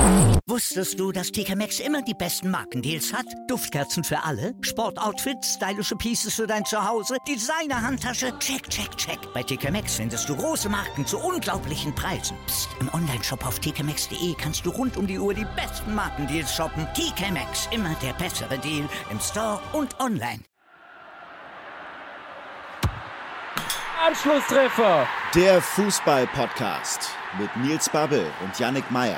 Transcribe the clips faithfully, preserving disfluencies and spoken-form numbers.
Wusstest du, dass T K Maxx immer die besten Markendeals hat? Duftkerzen für alle, Sportoutfits, stylische Pieces für dein Zuhause, Designer-Handtasche, check, check, check. Bei T K Maxx findest du große Marken zu unglaublichen Preisen. Psst. Im Onlineshop auf t k maxx punkt d e kannst du rund um die Uhr die besten Markendeals shoppen. T K Maxx, immer der bessere Deal im Store und online. Anschlusstreffer! Der Fußball-Podcast mit Nils Babbel und Yannick Meyer.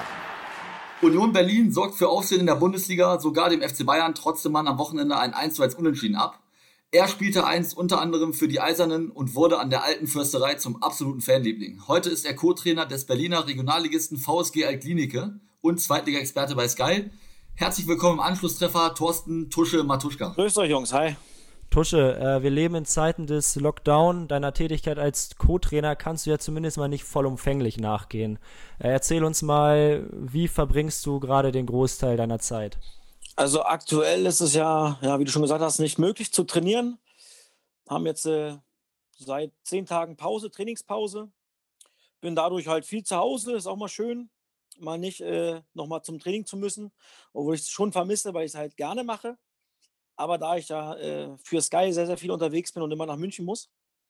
Union Berlin sorgt für Aufsehen in der Bundesliga, sogar dem F C Bayern trotzte man am Wochenende ein eins zu eins Unentschieden ab. Er spielte einst unter anderem für die Eisernen und wurde an der alten Försterei zum absoluten Fanliebling. Heute ist er Co-Trainer des Berliner Regionalligisten V S G Altlinike und Zweitliga-Experte bei Sky. Herzlich willkommen im Anschlusstreffer, Thorsten Tusche Matuschka. Grüßt euch, Jungs, hi. Tusche, äh, wir leben in Zeiten des Lockdown. Deiner Tätigkeit als Co-Trainer kannst du ja zumindest mal nicht vollumfänglich nachgehen. Äh, erzähl uns mal, wie verbringst du gerade den Großteil deiner Zeit? Also aktuell ist es ja, ja, wie du schon gesagt hast, nicht möglich zu trainieren. Haben jetzt äh, seit zehn Tagen Pause, Trainingspause. Bin dadurch halt viel zu Hause, ist auch mal schön, mal nicht äh, nochmal zum Training zu müssen, obwohl ich es schon vermisse, weil ich es halt gerne mache. Aber da ich ja äh, für Sky sehr, sehr viel unterwegs bin und immer nach München muss,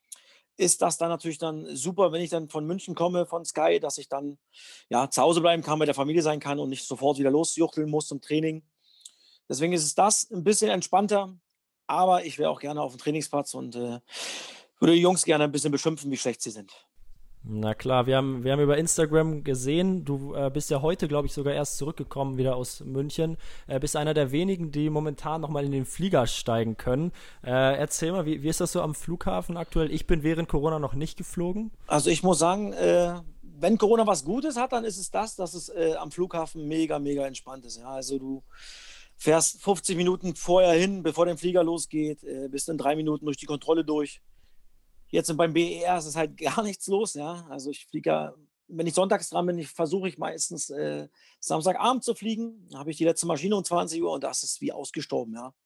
ist das dann natürlich dann super, wenn ich dann von München komme, von Sky, dass ich dann ja, zu Hause bleiben kann, bei der Familie sein kann und nicht sofort wieder losjuchteln muss zum Training. Deswegen ist es das ein bisschen entspannter, aber ich wäre auch gerne auf dem Trainingsplatz und äh, würde die Jungs gerne ein bisschen beschimpfen, wie schlecht sie sind. Na klar, wir haben, wir haben über Instagram gesehen, du äh, bist ja heute, glaube ich, sogar erst zurückgekommen wieder aus München. Äh, bist einer der wenigen, die momentan nochmal in den Flieger steigen können. Äh, erzähl mal, wie, wie ist das so am Flughafen aktuell? Ich bin während Corona noch nicht geflogen. Also ich muss sagen, äh, wenn Corona was Gutes hat, dann ist es das, dass es äh, am Flughafen mega, mega entspannt ist. Ja? Also du fährst fünfzig Minuten vorher hin, bevor der Flieger losgeht, äh, bist in drei Minuten durch die Kontrolle durch. Jetzt beim B E R ist es halt gar nichts los, ja. Also ich fliege ja, wenn ich sonntags dran bin, ich versuche ich meistens äh, Samstagabend zu fliegen. Da habe ich die letzte Maschine um zwanzig Uhr und das ist wie ausgestorben, ja.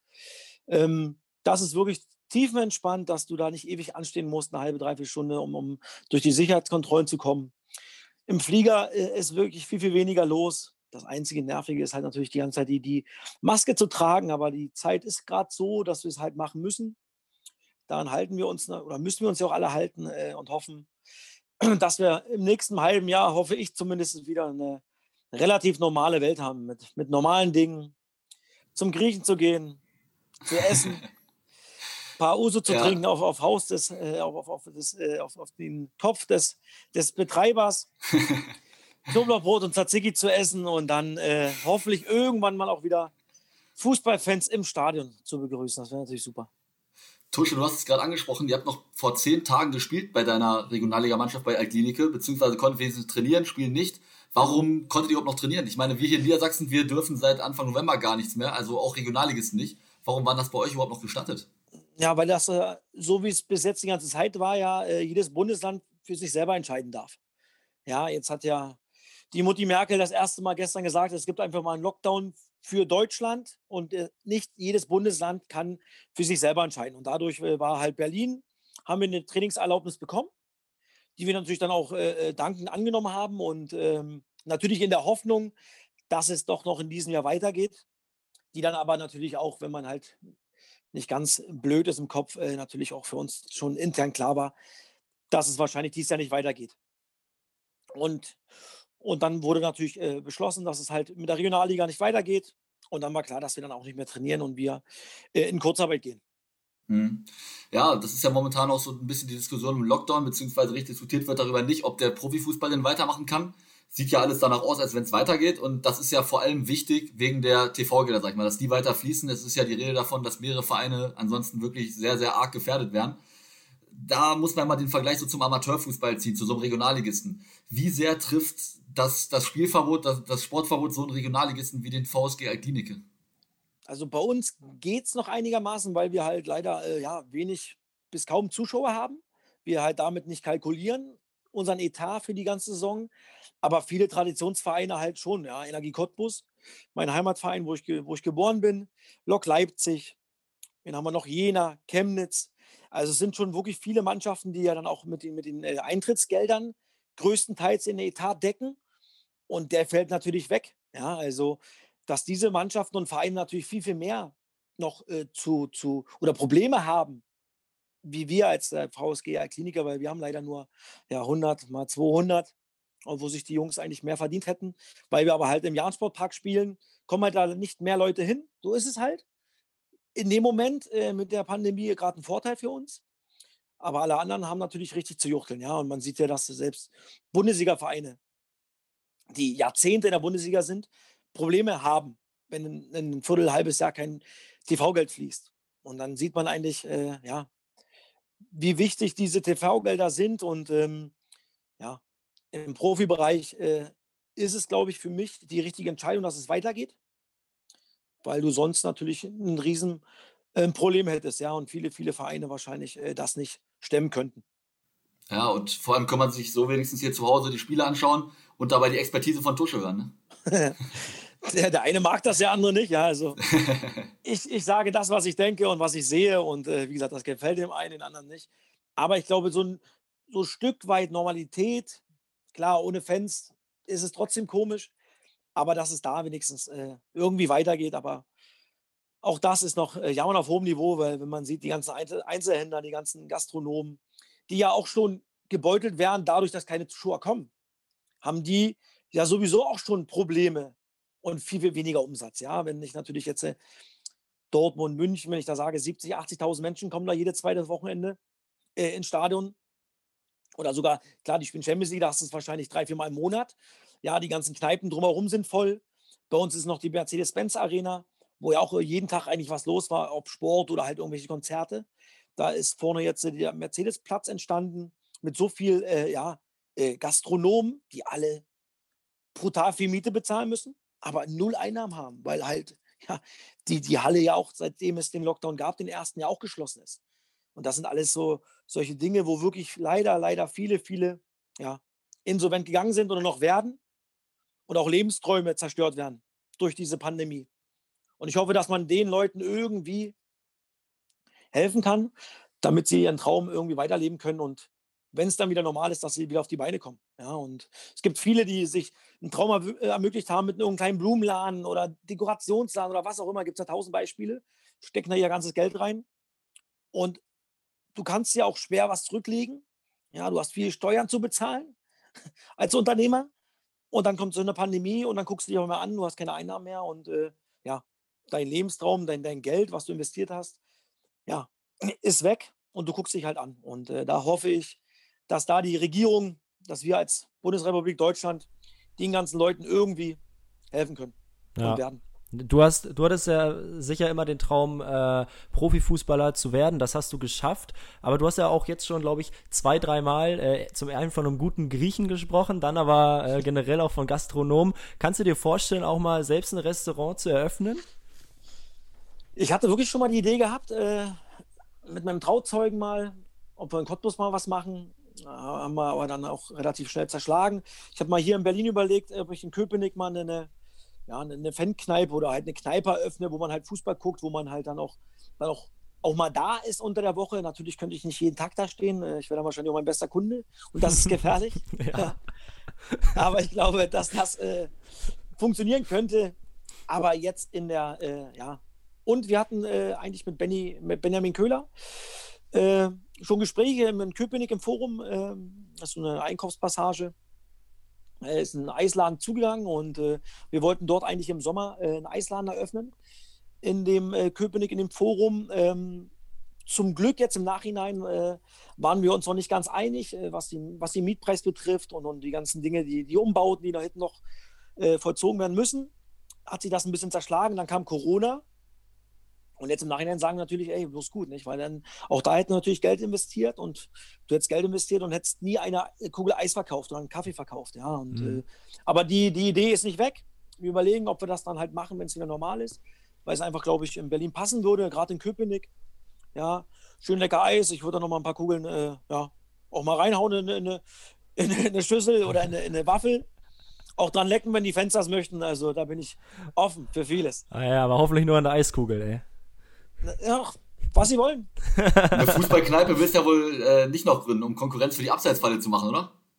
Ähm, das ist wirklich tiefenentspannt, dass du da nicht ewig anstehen musst, eine halbe, dreiviertel Stunde, um, um durch die Sicherheitskontrollen zu kommen. Im Flieger äh, ist wirklich viel, viel weniger los. Das einzige Nervige ist halt natürlich die ganze Zeit die, die Maske zu tragen, aber die Zeit ist gerade so, dass wir es halt machen müssen. Daran halten wir uns, oder müssen wir uns ja auch alle halten äh, und hoffen, dass wir im nächsten halben Jahr, hoffe ich zumindest, wieder eine relativ normale Welt haben, mit, mit normalen Dingen, zum Griechen zu gehen, zu essen, ein paar Uso zu ja. trinken auf, auf Haus des, äh, auf, auf, auf, des, äh, auf, auf den Topf des, des Betreibers, Knoblauchbrot und Tzatziki zu essen und dann äh, hoffentlich irgendwann mal auch wieder Fußballfans im Stadion zu begrüßen. Das wäre natürlich super. Tusche, du hast es gerade angesprochen, ihr habt noch vor zehn Tagen gespielt bei deiner Regionalliga-Mannschaft bei Altlinike, beziehungsweise konntet wenigstens trainieren, spielen nicht. Warum konntet ihr überhaupt noch trainieren? Ich meine, wir hier in Niedersachsen, wir dürfen seit Anfang November gar nichts mehr, also auch Regionalligisten nicht. Warum war das bei euch überhaupt noch gestattet? Ja, weil das, äh, so wie es bis jetzt die ganze Zeit war, ja, äh, jedes Bundesland für sich selber entscheiden darf. Ja, jetzt hat ja die Mutti Merkel das erste Mal gestern gesagt, es gibt einfach mal einen Lockdown für Deutschland und äh, nicht jedes Bundesland kann für sich selber entscheiden. Und dadurch äh, war halt Berlin, haben wir eine Trainingserlaubnis bekommen, die wir natürlich dann auch äh, dankend angenommen haben und ähm, natürlich in der Hoffnung, dass es doch noch in diesem Jahr weitergeht, die dann aber natürlich auch, wenn man halt nicht ganz blöd ist im Kopf, äh, natürlich auch für uns schon intern klar war, dass es wahrscheinlich dieses Jahr nicht weitergeht. Und Und dann wurde natürlich äh, beschlossen, dass es halt mit der Regionalliga nicht weitergeht. Und dann war klar, dass wir dann auch nicht mehr trainieren und wir äh, in Kurzarbeit gehen. Hm. Ja, das ist ja momentan auch so ein bisschen die Diskussion im Lockdown, beziehungsweise richtig diskutiert wird darüber nicht, ob der Profifußball denn weitermachen kann. Sieht ja alles danach aus, als wenn es weitergeht. Und das ist ja vor allem wichtig wegen der T V-Gelder, sag ich mal, dass die weiter fließen. Es ist ja die Rede davon, dass mehrere Vereine ansonsten wirklich sehr, sehr arg gefährdet wären. Da muss man mal den Vergleich so zum Amateurfußball ziehen, zu so einem Regionalligisten. Wie sehr trifft das, das Spielverbot, das, das Sportverbot so einen Regionalligisten wie den V S G Altlinike? Also bei uns geht es noch einigermaßen, weil wir halt leider äh, ja, wenig bis kaum Zuschauer haben. Wir halt damit nicht kalkulieren, unseren Etat für die ganze Saison. Aber viele Traditionsvereine halt schon. Ja, Energie Cottbus, mein Heimatverein, wo ich, wo ich geboren bin, Lok Leipzig, dann haben wir noch Jena, Chemnitz. Also es sind schon wirklich viele Mannschaften, die ja dann auch mit den, mit den äh, Eintrittsgeldern größtenteils in den Etat decken. Und der fällt natürlich weg. Ja, also, dass diese Mannschaften und Vereine natürlich viel, viel mehr noch äh, zu, zu oder Probleme haben, wie wir als äh, V S G Kliniker, weil wir haben leider nur ja, hundert mal zweihundert, und wo sich die Jungs eigentlich mehr verdient hätten, weil wir aber halt im Jahn-Sportpark spielen, kommen halt da nicht mehr Leute hin. So ist es halt. In dem Moment äh, mit der Pandemie gerade ein Vorteil für uns. Aber alle anderen haben natürlich richtig zu juchteln. Ja? Und man sieht ja, dass selbst Bundesliga-Vereine, die Jahrzehnte in der Bundesliga sind, Probleme haben, wenn in, in ein Viertel, halbes Jahr kein T V-Geld fließt. Und dann sieht man eigentlich, äh, ja, wie wichtig diese T V-Gelder sind. Und ähm, ja, im Profibereich äh, ist es, glaube ich, für mich die richtige Entscheidung, dass es weitergeht, weil du sonst natürlich ein riesen äh, Problem hättest, ja, und viele, viele Vereine wahrscheinlich äh, das nicht stemmen könnten. Ja, und vor allem kann man sich so wenigstens hier zu Hause die Spiele anschauen und dabei die Expertise von Tusche hören. Ne? der, der eine mag das, der andere nicht. Ja, also ich, ich sage das, was ich denke und was ich sehe. Und äh, wie gesagt, das gefällt dem einen, den anderen nicht. Aber ich glaube, so ein so Stück weit Normalität, klar, ohne Fans ist es trotzdem komisch. Aber dass es da wenigstens äh, irgendwie weitergeht. Aber auch das ist noch äh, jammern auf hohem Niveau, weil wenn man sieht, die ganzen Einzelhändler, die ganzen Gastronomen, die ja auch schon gebeutelt werden dadurch, dass keine Zuschauer kommen, haben die ja sowieso auch schon Probleme und viel, viel weniger Umsatz. Ja, wenn ich natürlich jetzt äh, Dortmund, München, wenn ich da sage, siebzig, achtzigtausend Menschen kommen da jedes zweite Wochenende äh, ins Stadion oder sogar, klar, die spielen Champions League, da hast du es wahrscheinlich drei, vier Mal im Monat. Ja, die ganzen Kneipen drumherum sind voll. Bei uns ist noch die Mercedes-Benz-Arena, wo ja auch jeden Tag eigentlich was los war, ob Sport oder halt irgendwelche Konzerte. Da ist vorne jetzt der Mercedes-Platz entstanden mit so viel äh, ja, äh, Gastronomen, die alle brutal viel Miete bezahlen müssen, aber null Einnahmen haben, weil halt ja, die, die Halle ja auch, seitdem es den Lockdown gab, den ersten ja auch geschlossen ist. Und das sind alles so solche Dinge, wo wirklich leider, leider viele, viele ja, insolvent gegangen sind oder noch werden und auch Lebensträume zerstört werden durch diese Pandemie. Und ich hoffe, dass man den Leuten irgendwie helfen kann, damit sie ihren Traum irgendwie weiterleben können und wenn es dann wieder normal ist, dass sie wieder auf die Beine kommen. Ja, und es gibt viele, die sich einen Traum erw- ermöglicht haben mit irgendeinem kleinen Blumenladen oder Dekorationsladen oder was auch immer. Gibt es ja tausend Beispiele, stecken da ihr ganzes Geld rein und du kannst ja auch schwer was zurücklegen. Ja, du hast viele Steuern zu bezahlen als Unternehmer und dann kommt so eine Pandemie und dann guckst du dich auch mal an, du hast keine Einnahmen mehr und äh, ja, dein Lebenstraum, dein, dein Geld, was du investiert hast, ja, ist weg und du guckst dich halt an. Und äh, da hoffe ich, dass da die Regierung, dass wir als Bundesrepublik Deutschland den ganzen Leuten irgendwie helfen können ja. und werden. Du hast, du hattest ja sicher immer den Traum, äh, Profifußballer zu werden. Das hast du geschafft. Aber du hast ja auch jetzt schon, glaube ich, zwei, dreimal äh, zum einen von einem guten Griechen gesprochen, dann aber äh, generell auch von Gastronomen. Kannst du dir vorstellen, auch mal selbst ein Restaurant zu eröffnen? Ich hatte wirklich schon mal die Idee gehabt, äh, mit meinem Trauzeugen mal, ob wir in Cottbus mal was machen. Haben wir aber dann auch relativ schnell zerschlagen. Ich habe mal hier in Berlin überlegt, ob ich in Köpenick mal eine, ja, eine Fankneipe oder halt eine Kneipe eröffne, wo man halt Fußball guckt, wo man halt dann auch, dann auch, auch mal da ist unter der Woche. Natürlich könnte ich nicht jeden Tag da stehen. Ich wäre dann wahrscheinlich auch mein bester Kunde und das ist gefährlich. Ja. Aber ich glaube, dass das äh, funktionieren könnte. Aber jetzt in der, äh, ja. Und wir hatten äh, eigentlich mit, Benny, mit Benjamin Köhler äh, schon Gespräche in Köpenick im Forum. Äh, das ist so eine Einkaufspassage. Äh, ist ein Eisladen zugegangen und äh, wir wollten dort eigentlich im Sommer äh, einen Eisladen eröffnen. In dem äh, Köpenick, in dem Forum. Ähm, zum Glück jetzt im Nachhinein äh, waren wir uns noch nicht ganz einig, äh, was, die, was den Mietpreis betrifft und, und die ganzen Dinge, die, die Umbauten, die da hinten noch äh, vollzogen werden müssen. Hat sich das ein bisschen zerschlagen. Dann kam Corona. Und jetzt im Nachhinein sagen natürlich, ey, bloß gut, nicht? Weil dann auch da hätten wir natürlich Geld investiert und du hättest Geld investiert und hättest nie eine Kugel Eis verkauft oder einen Kaffee verkauft. Ja? Und, mhm. äh, aber die, die Idee ist nicht weg. Wir überlegen, ob wir das dann halt machen, wenn es wieder normal ist, weil es einfach, glaube ich, in Berlin passen würde, gerade in Köpenick. Ja, schön lecker Eis. Ich würde da noch mal ein paar Kugeln äh, ja, auch mal reinhauen in eine, in eine Schüssel oder in eine, in eine Waffel. Auch dran lecken, wenn die Fans das möchten. Also da bin ich offen für vieles. Ah ja, aber hoffentlich nur an der Eiskugel, ey. Ja, was sie wollen. Eine Fußballkneipe willst du ja wohl äh, nicht noch gründen, um Konkurrenz für die Abseitsfalle zu machen, oder?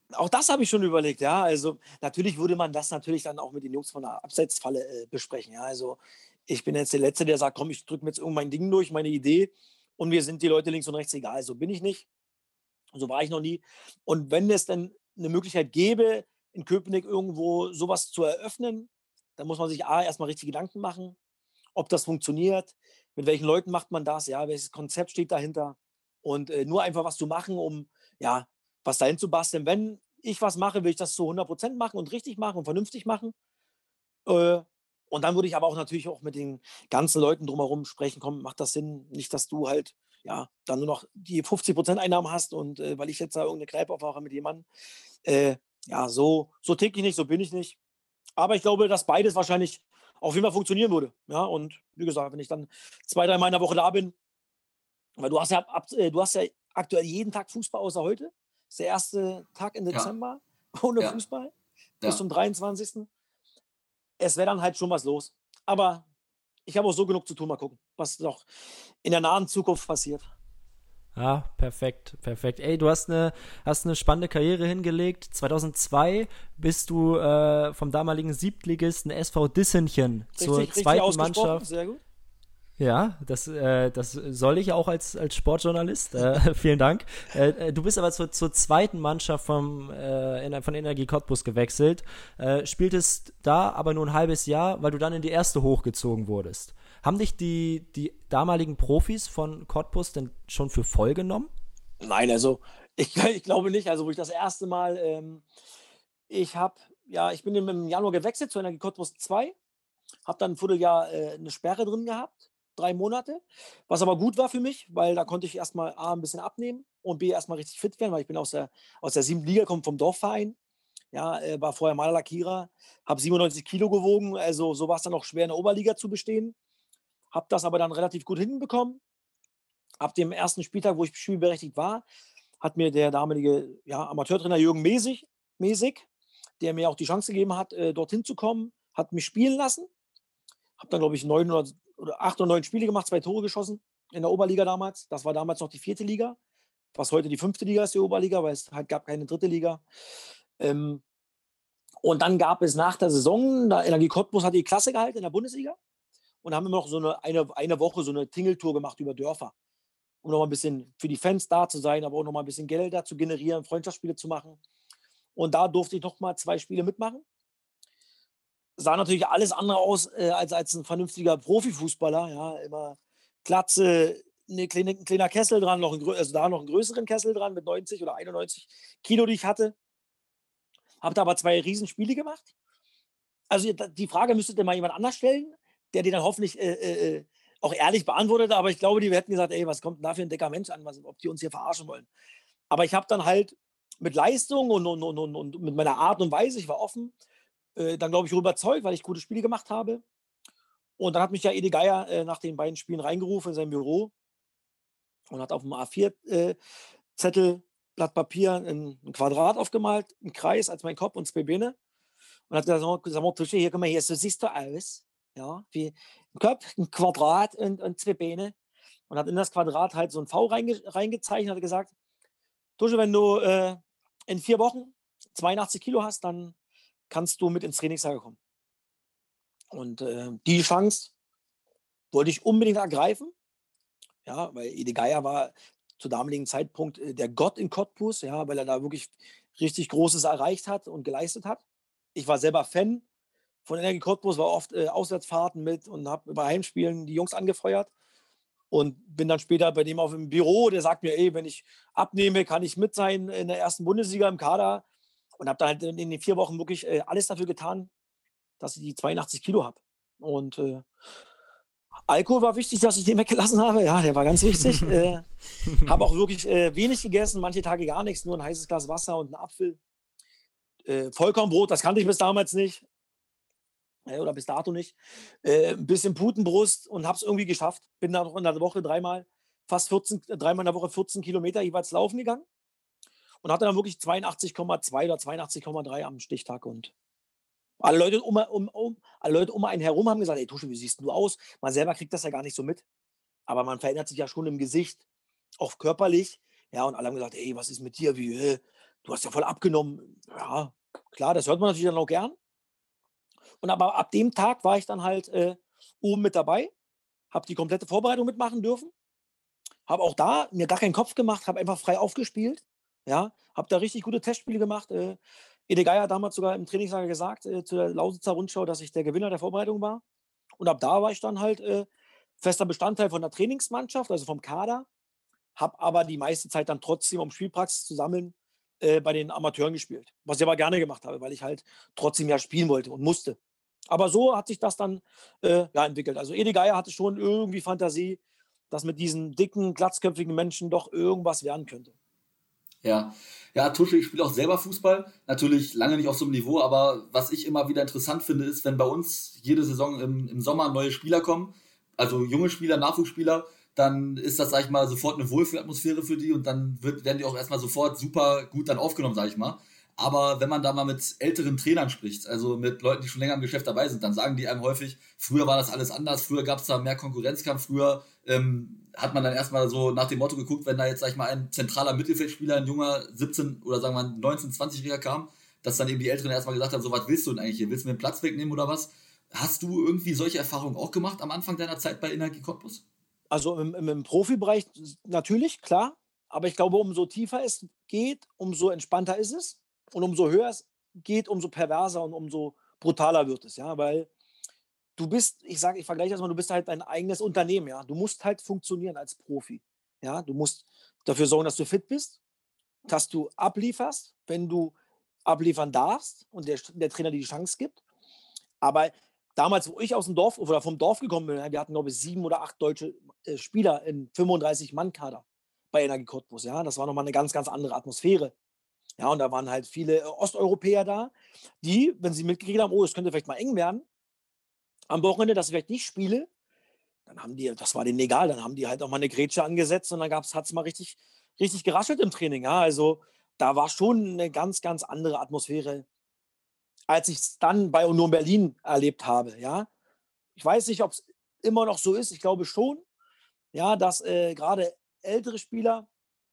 Auch das habe ich schon überlegt, ja. Also, natürlich würde man das natürlich dann auch mit den Jungs von der Abseitsfalle, äh, besprechen, ja. Also, ich bin jetzt der Letzte, der sagt: „Komm, ich drücke mir jetzt irgend mein Ding durch, meine Idee und mir sind die Leute links und rechts egal.“ So bin ich nicht. So war ich noch nie. Und wenn es dann eine Möglichkeit gäbe, in Köpenick irgendwo sowas zu eröffnen, dann muss man sich A, erst mal richtig Gedanken machen, ob das funktioniert, mit welchen Leuten macht man das, ja, welches Konzept steht dahinter und, äh, nur einfach was zu machen, um, ja, was dahin zu basteln. Wenn ich was mache, will ich das zu hundert Prozent machen und richtig machen und vernünftig machen. Äh, und dann würde ich aber auch natürlich auch mit den ganzen Leuten drumherum sprechen: „Komm, macht das Sinn?“ Nicht, dass du halt, ja, dann nur noch die fünfzig Prozent Einnahmen hast und, äh, weil ich jetzt da irgend 'ne Kneipe aufmache mit jemandem. Äh, ja, so so ticke ich nicht, so bin ich nicht. Aber ich glaube, dass beides wahrscheinlich auf jeden Fall funktionieren würde. Ja, und wie gesagt, wenn ich dann zwei, drei Mal in der Woche da bin, weil du hast ja ab äh, du hast ja aktuell jeden Tag Fußball außer heute. Ist der erste Tag im Ja, Dezember ohne ja, Fußball bis ja. zum dreiundzwanzigsten. Es wäre dann halt schon was los. Aber ich habe auch so genug zu tun. Mal gucken, was noch in der nahen Zukunft passiert. Ja, perfekt, perfekt. Ey, du hast eine, hast eine spannende Karriere hingelegt. zweitausendzwei bist du äh, vom damaligen Siebtligisten S V Dissenchen zur Richtig, richtig zweiten ausgesprochen. Mannschaft. Sehr gut. Ja, das, äh, das soll ich auch als, als Sportjournalist. Äh, vielen Dank. Äh, du bist aber zur, zur zweiten Mannschaft vom, äh, von Energie Cottbus gewechselt, äh, spieltest da aber nur ein halbes Jahr, weil du dann in die erste hochgezogen wurdest. Haben dich die, die damaligen Profis von Cottbus denn schon für voll genommen? Nein, also ich, ich glaube nicht. Also wo ich das erste Mal, ähm, ich habe, ja, ich bin im Januar gewechselt zu Energie Cottbus zwei, habe dann ein Vierteljahr äh, eine Sperre drin gehabt, drei Monate, was aber gut war für mich, weil da konnte ich erstmal A, ein bisschen abnehmen und B, erstmal richtig fit werden, weil ich bin aus der, aus der siebten Liga, komme vom Dorfverein. Ja, äh, war vorher Malerlackierer, habe siebenundneunzig Kilo gewogen, also so war es dann auch schwer in der Oberliga zu bestehen. Habe das aber dann relativ gut hinbekommen. Ab dem ersten Spieltag, wo ich spielberechtigt war, hat mir der damalige, ja, Amateurtrainer Jürgen Mäßig, Mäßig, der mir auch die Chance gegeben hat, äh, dorthin zu kommen, hat mich spielen lassen. Habe dann, glaube ich, neun oder, oder acht oder neun Spiele gemacht, zwei Tore geschossen in der Oberliga damals. Das war damals noch die vierte Liga, was heute die fünfte Liga ist, die Oberliga, weil es halt gab keine dritte Liga. Ähm, und dann gab es nach der Saison, da Energie Cottbus hat die Klasse gehalten in der Bundesliga und haben immer noch so eine, eine, eine Woche so eine Tingeltour gemacht über Dörfer, um noch mal ein bisschen für die Fans da zu sein, aber auch noch mal ein bisschen Geld da zu generieren, Freundschaftsspiele zu machen. Und da durfte ich noch mal zwei Spiele mitmachen. Sah natürlich alles andere aus äh, als, als ein vernünftiger Profifußballer. Ja, immer Glatze, eine kleine, ein kleiner Kessel dran, noch ein, also da noch einen größeren Kessel dran mit neunzig oder einundneunzig Kilo, die ich hatte. Habe da aber zwei Riesenspiele gemacht. Also die Frage müsstet ihr mal jemand anders stellen, der die dann hoffentlich äh, äh, auch ehrlich beantwortet. Aber ich glaube, die hätten gesagt, ey, was kommt denn da für ein dicker Mensch an, was, ob die uns hier verarschen wollen. Aber ich habe dann halt mit Leistung und, und, und, und, und mit meiner Art und Weise, ich war offen, äh, dann glaube ich überzeugt, weil ich gute Spiele gemacht habe. Und dann hat mich ja Edi Geier äh, nach den beiden Spielen reingerufen in sein Büro und hat auf dem A vier äh, Zettel, Blatt Papier, ein, ein Quadrat aufgemalt, einen Kreis als mein Kopf und zwei Beine. Und hat gesagt, sag mal, Tusche, hier, guck mal hier, so siehst du aus. Ja, wie ein Kopf, ein Quadrat und, und zwei Beine. Und hat in das Quadrat halt so ein V reinge reingezeichnet und hat gesagt, Tusche, wenn du äh, in vier Wochen zweiundachtzig Kilo hast, dann kannst du mit ins Trainingslager kommen. Und äh, die Chance wollte ich unbedingt ergreifen. Ja, weil Edi Geier war zu damaligen Zeitpunkt äh, der Gott in Cottbus, ja, weil er da wirklich richtig Großes erreicht hat und geleistet hat. Ich war selber Fan von Energie Cottbus, war oft äh, Auswärtsfahrten mit und habe bei Heimspielen die Jungs angefeuert und bin dann später bei dem auf dem Büro, der sagt mir, ey, wenn ich abnehme, kann ich mit sein in der ersten Bundesliga im Kader und habe dann halt in den vier Wochen wirklich äh, alles dafür getan, dass ich die zweiundachtzig Kilo habe. Und äh, Alkohol war wichtig, dass ich den weggelassen habe. Ja, der war ganz wichtig. äh, habe auch wirklich äh, wenig gegessen, manche Tage gar nichts, nur ein heißes Glas Wasser und einen Apfel. Äh, Vollkornbrot, das kannte ich bis damals nicht. Äh, oder bis dato nicht. Äh, ein bisschen Putenbrust und habe es irgendwie geschafft. Bin dann noch in der Woche dreimal, fast vierzehn, dreimal in der Woche vierzehn Kilometer jeweils laufen gegangen. Und hatte dann wirklich zweiundachtzig Komma zwei oder zweiundachtzig Komma drei am Stichtag. Und alle Leute um, um, um, alle Leute um einen herum haben gesagt, ey Tusche, wie siehst du aus? Man selber kriegt das ja gar nicht so mit. Aber man verändert sich ja schon im Gesicht, auch körperlich. Ja, und alle haben gesagt, ey, was ist mit dir? Wie, äh, du hast ja voll abgenommen. Ja, klar, das hört man natürlich dann auch gern. Und aber ab dem Tag war ich dann halt äh, oben mit dabei, habe die komplette Vorbereitung mitmachen dürfen, habe auch da mir gar keinen Kopf gemacht, habe einfach frei aufgespielt. Ja, habe da richtig gute Testspiele gemacht. Äh, Ede Geier hat damals sogar im Trainingslager gesagt, äh, zu der Lausitzer Rundschau, dass ich der Gewinner der Vorbereitung war. Und ab da war ich dann halt äh, fester Bestandteil von der Trainingsmannschaft, also vom Kader, habe aber die meiste Zeit dann trotzdem, um Spielpraxis zu sammeln, äh, bei den Amateuren gespielt. Was ich aber gerne gemacht habe, weil ich halt trotzdem ja spielen wollte und musste. Aber so hat sich das dann äh, ja, entwickelt. Also Ede Geier hatte schon irgendwie Fantasie, dass mit diesen dicken, glatzköpfigen Menschen doch irgendwas werden könnte. Ja, ja, Tusche, ich spiele auch selber Fußball. Natürlich lange nicht auf so einem Niveau, aber was ich immer wieder interessant finde, ist, wenn bei uns jede Saison im, im Sommer neue Spieler kommen, also junge Spieler, Nachwuchsspieler, dann ist das, sag ich mal, sofort eine Wohlfühlatmosphäre für die und dann wird, werden die auch erstmal sofort super gut dann aufgenommen, sag ich mal. Aber wenn man da mal mit älteren Trainern spricht, also mit Leuten, die schon länger im Geschäft dabei sind, dann sagen die einem häufig, früher war das alles anders, früher gab es da mehr Konkurrenzkampf, früher ähm, hat man dann erstmal so nach dem Motto geguckt, wenn da jetzt, sag ich mal, ein zentraler Mittelfeldspieler, ein junger siebzehn- oder sagen wir mal neunzehn-, zwanzigjähriger kam, dass dann eben die Älteren erstmal gesagt haben, so, was willst du denn eigentlich hier? Willst du mir den Platz wegnehmen oder was? Hast du irgendwie solche Erfahrungen auch gemacht am Anfang deiner Zeit bei Energie Cottbus? Also im, im, im Profibereich natürlich, klar. Aber ich glaube, umso tiefer es geht, umso entspannter ist es. Und umso höher es geht, umso perverser und umso brutaler wird es. Ja? Weil du bist, ich sage, ich vergleiche das mal, du bist halt dein eigenes Unternehmen. Ja? Du musst halt funktionieren als Profi. Ja? Du musst dafür sorgen, dass du fit bist, dass du ablieferst, wenn du abliefern darfst und der, der Trainer dir die Chance gibt. Aber damals, wo ich aus dem Dorf oder vom Dorf gekommen bin, wir hatten, glaube ich, sieben oder acht deutsche äh, Spieler in fünfunddreißig-Mann-Kader bei Energie Cottbus. Ja? Das war nochmal eine ganz, ganz andere Atmosphäre. Ja, und da waren halt viele äh, Osteuropäer da, die, wenn sie mitgekriegt haben, oh, es könnte vielleicht mal eng werden, am Wochenende, dass ich vielleicht nicht spiele, dann haben die, das war denen egal, dann haben die halt auch mal eine Grätsche angesetzt und dann hat es mal richtig, richtig geraschelt im Training. Ja? Also da war schon eine ganz, ganz andere Atmosphäre, als ich es dann bei Union Berlin erlebt habe. Ja? Ich weiß nicht, ob es immer noch so ist, ich glaube schon, ja, dass äh, gerade ältere Spieler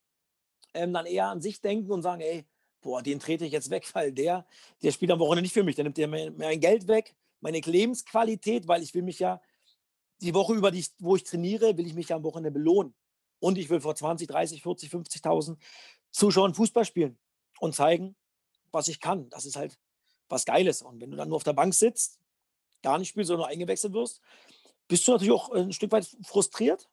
ähm, dann eher an sich denken und sagen, ey, boah, den trete ich jetzt weg, weil der, der spielt am Wochenende nicht für mich, der nimmt mir mein Geld weg, meine Lebensqualität, weil ich will mich ja die Woche über, die ich, wo ich trainiere, will ich mich ja am Wochenende belohnen. Und ich will vor zwanzig, dreißig, vierzig, fünfzigtausend Zuschauern Fußball spielen und zeigen, was ich kann. Das ist halt was Geiles. Und wenn du dann nur auf der Bank sitzt, gar nicht spielst, sondern nur eingewechselt wirst, bist du natürlich auch ein Stück weit frustriert.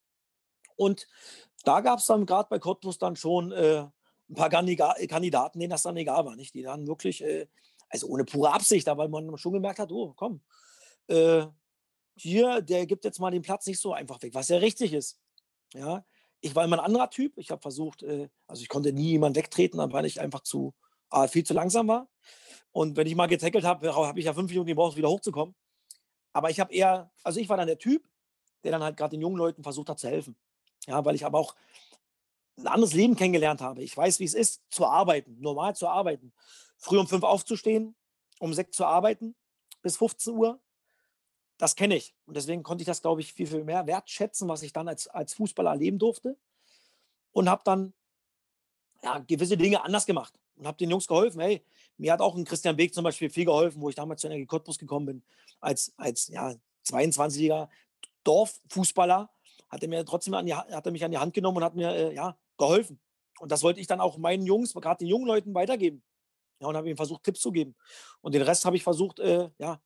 Und da gab es dann gerade bei Cottbus dann schon äh, ein paar Kandidaten, denen das dann egal war. Nicht? Die dann wirklich, äh, also ohne pure Absicht, aber man schon gemerkt hat, oh, komm, äh, hier, der gibt jetzt mal den Platz nicht so einfach weg, was ja richtig ist. Ja? Ich war immer ein anderer Typ. Ich habe versucht, äh, also ich konnte nie jemanden wegtreten, weil ich einfach zu, äh, viel zu langsam war. Und wenn ich mal getackelt habe, habe ich ja fünf Minuten gebraucht, wieder hochzukommen. Aber ich habe eher, also ich war dann der Typ, der dann halt gerade den jungen Leuten versucht hat zu helfen. Ja, weil ich aber auch ein anderes Leben kennengelernt habe. Ich weiß, wie es ist, zu arbeiten, normal zu arbeiten. Früh um fünf aufzustehen, um sechs zu arbeiten, bis fünfzehn Uhr. Das kenne ich. Und deswegen konnte ich das, glaube ich, viel, viel mehr wertschätzen, was ich dann als, als Fußballer erleben durfte. Und habe dann ja, gewisse Dinge anders gemacht. Und habe den Jungs geholfen. Hey, mir hat auch ein Christian Beek zum Beispiel viel geholfen, wo ich damals zu Energie Cottbus gekommen bin. Als, als ja, zweiundzwanzigjähriger Dorffußballer hat er mir trotzdem an die, hat er mich an die Hand genommen und hat mir äh, ja, geholfen. Und das wollte ich dann auch meinen Jungs, gerade den jungen Leuten weitergeben. Ja, und habe ihnen versucht, Tipps zu geben. Und den Rest habe ich versucht, äh, ja,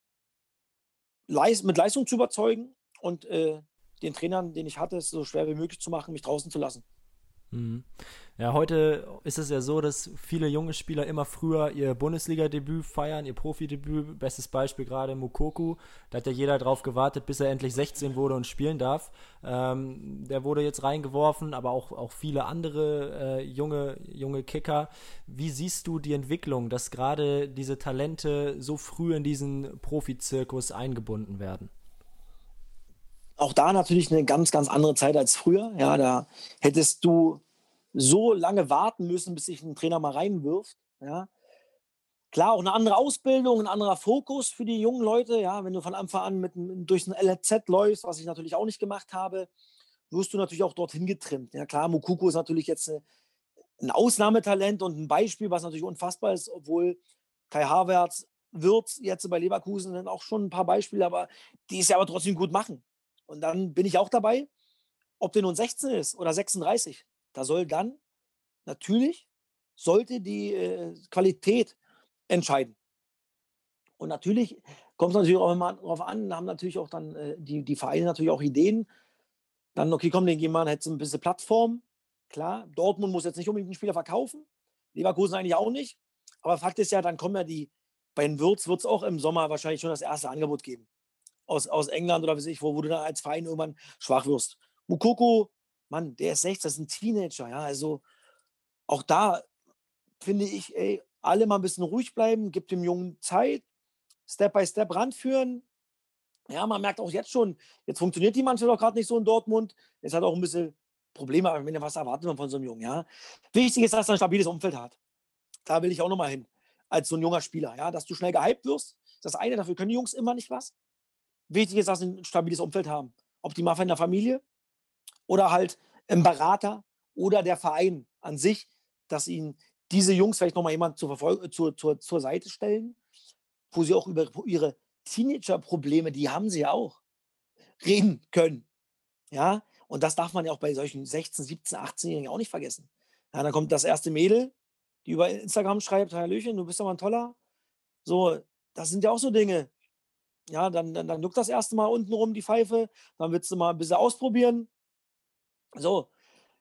leis- mit Leistung zu überzeugen und äh, den Trainern, den ich hatte, es so schwer wie möglich zu machen, mich draußen zu lassen. Mhm. Ja, heute ist es ja so, dass viele junge Spieler immer früher ihr Bundesliga-Debüt feiern, ihr Profidebüt. Bestes Beispiel gerade Moukoko. Da hat ja jeder drauf gewartet, bis er endlich sechzehn wurde und spielen darf. Ähm, der wurde jetzt reingeworfen, aber auch, auch viele andere äh, junge, junge Kicker. Wie siehst du die Entwicklung, dass gerade diese Talente so früh in diesen Profizirkus eingebunden werden? Auch da natürlich eine ganz, ganz andere Zeit als früher. Ja, da hättest du so lange warten müssen, bis sich ein Trainer mal reinwirft. Ja. Klar, auch eine andere Ausbildung, ein anderer Fokus für die jungen Leute. Ja, wenn du von Anfang an mit, durch ein L Z läufst, was ich natürlich auch nicht gemacht habe, wirst du natürlich auch dorthin getrimmt. Ja, klar, Moukoko ist natürlich jetzt eine, ein Ausnahmetalent und ein Beispiel, was natürlich unfassbar ist, obwohl Kai Havertz, Wirtz jetzt bei Leverkusen sind auch schon ein paar Beispiele, aber die es ja aber trotzdem gut machen. Und dann bin ich auch dabei, ob der nun sechzehn ist oder sechsunddreißig. Da soll dann natürlich, sollte die äh, Qualität entscheiden. Und natürlich kommt es natürlich auch immer darauf an, haben natürlich auch dann äh, die, die Vereine natürlich auch Ideen. Dann, okay, komm, den gehen wir jetzt ein bisschen Plattform. Klar, Dortmund muss jetzt nicht unbedingt einen Spieler verkaufen. Leverkusen eigentlich auch nicht. Aber Fakt ist ja, dann kommen ja die, bei den Wirtz wird es auch im Sommer wahrscheinlich schon das erste Angebot geben. Aus, aus England oder weiß ich, wo, wo du dann als Verein irgendwann schwach wirst. Mukoko, Mann, der ist sechzehn, das ist ein Teenager. Ja, also auch da finde ich, ey, alle mal ein bisschen ruhig bleiben, gibt dem Jungen Zeit, Step by Step ranführen. Ja, man merkt auch jetzt schon, jetzt funktioniert die Mannschaft auch gerade nicht so in Dortmund. Jetzt hat auch ein bisschen Probleme, aber was erwartet man von so einem Jungen? Ja? Wichtig ist, dass er ein stabiles Umfeld hat. Da will ich auch nochmal hin, als so ein junger Spieler. Ja? Dass du schnell gehypt wirst, das eine, dafür können die Jungs immer nicht was. Wichtig ist, dass sie ein stabiles Umfeld haben. Ob die Mafia in der Familie oder halt ein Berater oder der Verein an sich, dass ihnen diese Jungs vielleicht nochmal jemand zur, Verfol- zur, zur, zur Seite stellen, wo sie auch über ihre Teenager-Probleme, die haben sie ja auch, reden können. Ja, und das darf man ja auch bei solchen sechzehn, siebzehn, achtzehnjährigen auch nicht vergessen. Ja, dann kommt das erste Mädel, die über Instagram schreibt, Hallöchen, du bist doch mal ein toller. So, das sind ja auch so Dinge. Ja, dann, dann, dann juckt das erste Mal unten rum die Pfeife, dann willst du mal ein bisschen ausprobieren. So,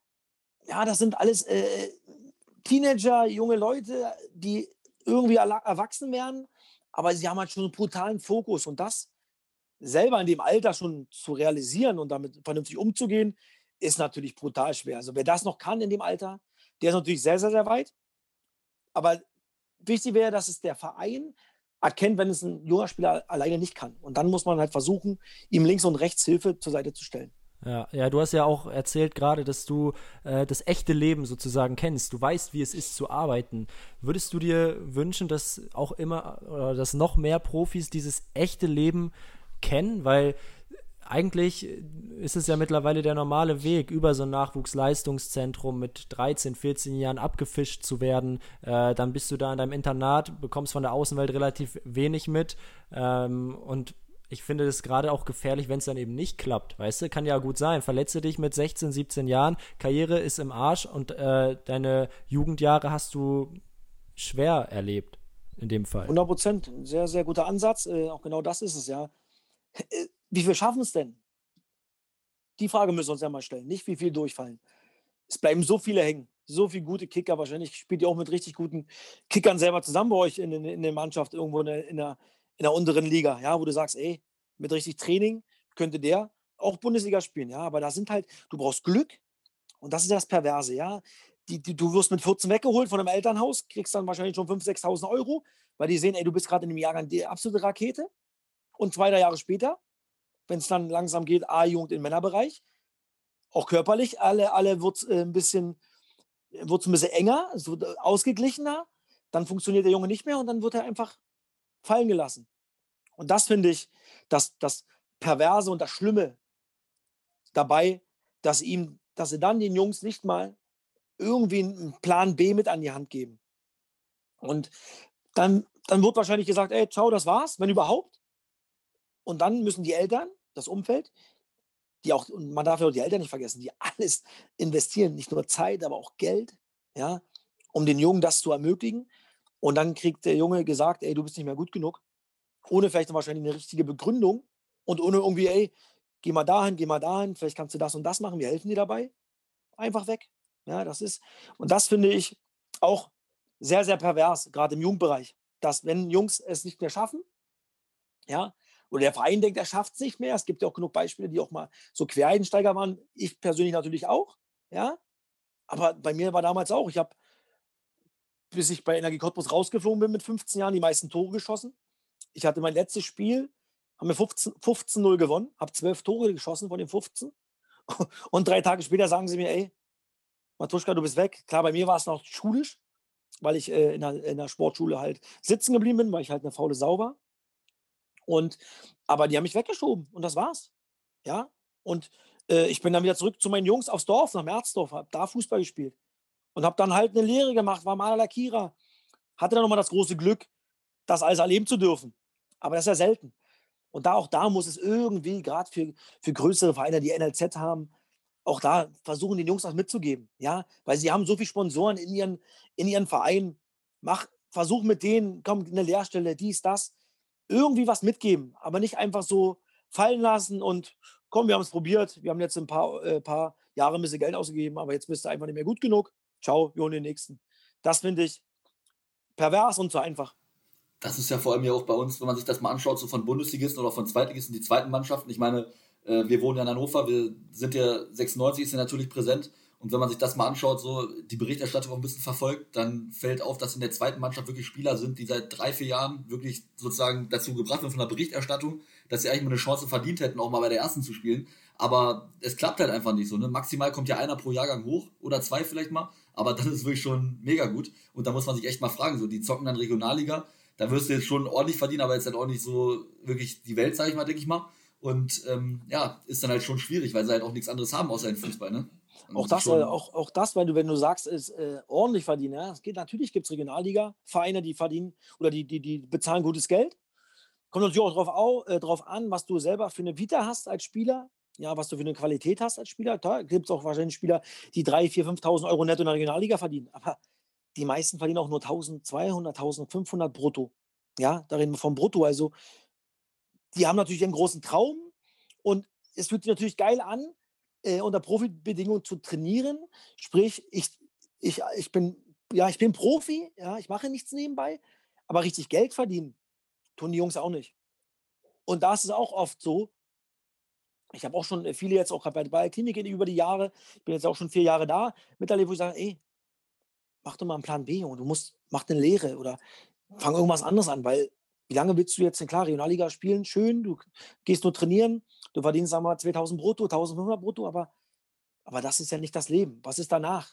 ja, das sind alles äh, Teenager, junge Leute, die irgendwie erla- erwachsen werden, aber sie haben halt schon einen brutalen Fokus und das selber in dem Alter schon zu realisieren und damit vernünftig umzugehen, ist natürlich brutal schwer. Also wer das noch kann in dem Alter, der ist natürlich sehr, sehr, sehr weit. Aber wichtig wäre, dass es der Verein erkennt, wenn es ein junger Spieler alleine nicht kann. Und dann muss man halt versuchen, ihm links und rechts Hilfe zur Seite zu stellen. Ja, ja, du hast ja auch erzählt gerade, dass du äh, das echte Leben sozusagen kennst. Du weißt, wie es ist zu arbeiten. Würdest du dir wünschen, dass auch immer oder dass noch mehr Profis dieses echte Leben kennen? Weil eigentlich ist es ja mittlerweile der normale Weg, über so ein Nachwuchsleistungszentrum mit dreizehn, vierzehn Jahren abgefischt zu werden. Äh, dann bist du da in deinem Internat, bekommst von der Außenwelt relativ wenig mit. Ähm, und ich finde das gerade auch gefährlich, wenn es dann eben nicht klappt. Weißt du, kann ja gut sein. Verletze dich mit sechzehn, siebzehn Jahren, Karriere ist im Arsch und äh, deine Jugendjahre hast du schwer erlebt in dem Fall. hundert Prozent, ein sehr, sehr guter Ansatz. Äh, auch genau das ist es, ja. Wie viel schaffen es denn? Die Frage müssen wir uns ja mal stellen. Nicht, wie viel durchfallen. Es bleiben so viele hängen. So viele gute Kicker. Wahrscheinlich spielt ihr auch mit richtig guten Kickern selber zusammen bei euch in, in, in der Mannschaft, irgendwo in der, in, der, in der unteren Liga. Ja, wo du sagst, ey, mit richtig Training könnte der auch Bundesliga spielen. Ja, aber da sind halt, du brauchst Glück. Und das ist das Perverse. Ja, die, die, du wirst mit vierzehn weggeholt von einem Elternhaus, kriegst dann wahrscheinlich schon fünftausend, sechstausend Euro, weil die sehen, ey, du bist gerade in einem Jahrgang die absolute Rakete. Und zwei, drei Jahre später, wenn es dann langsam geht, A-Jugend im Männerbereich, auch körperlich, alle, alle wird es äh, ein bisschen, wird's ein bisschen enger, es wird ausgeglichener, dann funktioniert der Junge nicht mehr und dann wird er einfach fallen gelassen. Und das finde ich das, das Perverse und das Schlimme dabei, dass ihm, dass sie dann den Jungs nicht mal irgendwie einen Plan B mit an die Hand geben. Und dann, dann wird wahrscheinlich gesagt, ey, ciao, das war's, wenn überhaupt. Und dann müssen die Eltern, das Umfeld, die auch, und man darf ja auch die Eltern nicht vergessen, die alles investieren, nicht nur Zeit, aber auch Geld, ja, um den Jungen das zu ermöglichen. Und dann kriegt der Junge gesagt, ey, du bist nicht mehr gut genug, ohne vielleicht wahrscheinlich eine richtige Begründung und ohne irgendwie, ey, geh mal dahin, geh mal dahin, vielleicht kannst du das und das machen, wir helfen dir dabei. Einfach weg. Ja, das ist, und das finde ich auch sehr, sehr pervers, gerade im Jugendbereich, dass wenn Jungs es nicht mehr schaffen, ja, oder der Verein denkt, er schafft es nicht mehr. Es gibt ja auch genug Beispiele, die auch mal so Quereinsteiger waren. Ich persönlich natürlich auch. Ja? Aber bei mir war damals auch, ich habe, bis ich bei Energie Cottbus rausgeflogen bin mit fünfzehn Jahren, die meisten Tore geschossen. Ich hatte mein letztes Spiel, haben wir fünfzehn null gewonnen, habe zwölf Tore geschossen von den fünfzehn. Und drei Tage später sagen sie mir, ey, Matuschka, du bist weg. Klar, bei mir war es noch schulisch, weil ich äh, in, der, in der Sportschule halt sitzen geblieben bin, weil ich halt eine faule Sau war. Und, aber die haben mich weggeschoben und das war's. Ja? Und äh, ich bin dann wieder zurück zu meinen Jungs aufs Dorf, nach Merzdorf, habe da Fußball gespielt. und habe dann halt eine Lehre gemacht, war Maler Lackierer. Hatte dann nochmal das große Glück, das alles erleben zu dürfen. Aber das ist ja selten. Und da auch da muss es irgendwie, gerade für, für größere Vereine, die N L Z haben, auch da versuchen, den Jungs was mitzugeben. Ja? Weil sie haben so viele Sponsoren in ihren, in ihren Vereinen. Mach, versuch mit denen, komm, eine Lehrstelle, dies, das. Irgendwie was mitgeben, aber nicht einfach so fallen lassen und komm, wir haben es probiert. Wir haben jetzt ein paar, äh, paar Jahre ein bisschen Geld ausgegeben, aber jetzt bist du einfach nicht mehr gut genug. Ciao, wir holen den nächsten. Das finde ich pervers und zu einfach. Das ist ja vor allem ja auch bei uns, wenn man sich das mal anschaut, so von Bundesligisten oder von Zweitligisten, die zweiten Mannschaften. Ich meine, äh, wir wohnen ja in Hannover, wir sind ja sechsundneunzig, ist ja natürlich präsent. Und wenn man sich das mal anschaut, so die Berichterstattung auch ein bisschen verfolgt, dann fällt auf, dass in der zweiten Mannschaft wirklich Spieler sind, die seit drei, vier Jahren wirklich sozusagen dazu gebracht werden von der Berichterstattung, dass sie eigentlich mal eine Chance verdient hätten, auch mal bei der ersten zu spielen. Aber es klappt halt einfach nicht so. Ne? Maximal kommt ja einer pro Jahrgang hoch oder zwei vielleicht mal, aber dann ist es wirklich schon mega gut. Und da muss man sich echt mal fragen, so die zocken dann Regionalliga, da wirst du jetzt schon ordentlich verdienen, aber jetzt halt auch nicht so wirklich die Welt, sag ich mal, denke ich mal. Und ähm, ja, ist dann halt schon schwierig, weil sie halt auch nichts anderes haben außer den Fußball, ne? Auch das, äh, auch, auch das, weil du, wenn du sagst, ist äh, ordentlich verdienen. Ja? Es geht, natürlich gibt es Regionalliga-Vereine, die verdienen oder die, die, die bezahlen gutes Geld. Kommt natürlich auch drauf, au, äh, drauf an, was du selber für eine Vita hast als Spieler, ja, was du für eine Qualität hast als Spieler. Da gibt es auch wahrscheinlich Spieler, die dreitausend, viertausend, fünftausend Euro netto in der Regionalliga verdienen. Aber die meisten verdienen auch nur eintausendzweihundert, eintausendfünfhundert brutto. Ja, da reden wir vom Brutto. Also, die haben natürlich einen großen Traum und es fühlt sich natürlich geil an, äh, unter Profibedingungen zu trainieren. Sprich, ich, ich, ich, bin, ja, ich bin Profi, ja, ich mache nichts nebenbei, aber richtig Geld verdienen tun die Jungs auch nicht. Und da ist es auch oft so, ich habe auch schon viele jetzt auch bei der Klinik über die Jahre, ich bin jetzt auch schon vier Jahre da, miterlebt, wo ich sage, ey, mach doch mal einen Plan B, und du musst, mach eine Lehre oder fang irgendwas anderes an, weil wie lange willst du jetzt, klar, Regionalliga spielen, schön, du gehst nur trainieren, du verdienst, sagen wir mal, zweitausend brutto, eintausendfünfhundert brutto, aber, aber das ist ja nicht das Leben. Was ist danach?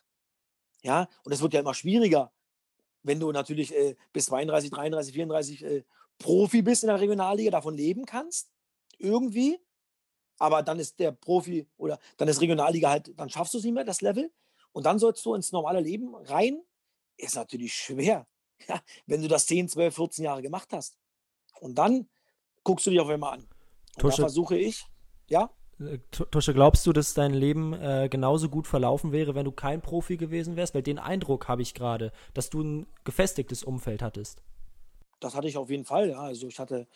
Ja, und es wird ja immer schwieriger, wenn du natürlich äh, bis zweiunddreißig, dreiunddreißig, vierunddreißig äh, Profi bist in der Regionalliga, davon leben kannst, irgendwie, aber dann ist der Profi oder dann ist Regionalliga halt, dann schaffst du es nicht mehr, das Level, und dann sollst du ins normale Leben rein, ist natürlich schwer, ja, wenn du das zehn, zwölf, vierzehn Jahre gemacht hast. Und dann guckst du dich auf einmal an. Und Tusche, da versuche ich, ja? Tusche, glaubst du, dass dein Leben äh, genauso gut verlaufen wäre, wenn du kein Profi gewesen wärst? Weil den Eindruck habe ich gerade, dass du ein gefestigtes Umfeld hattest. Das hatte ich auf jeden Fall, ja. Also ich hatte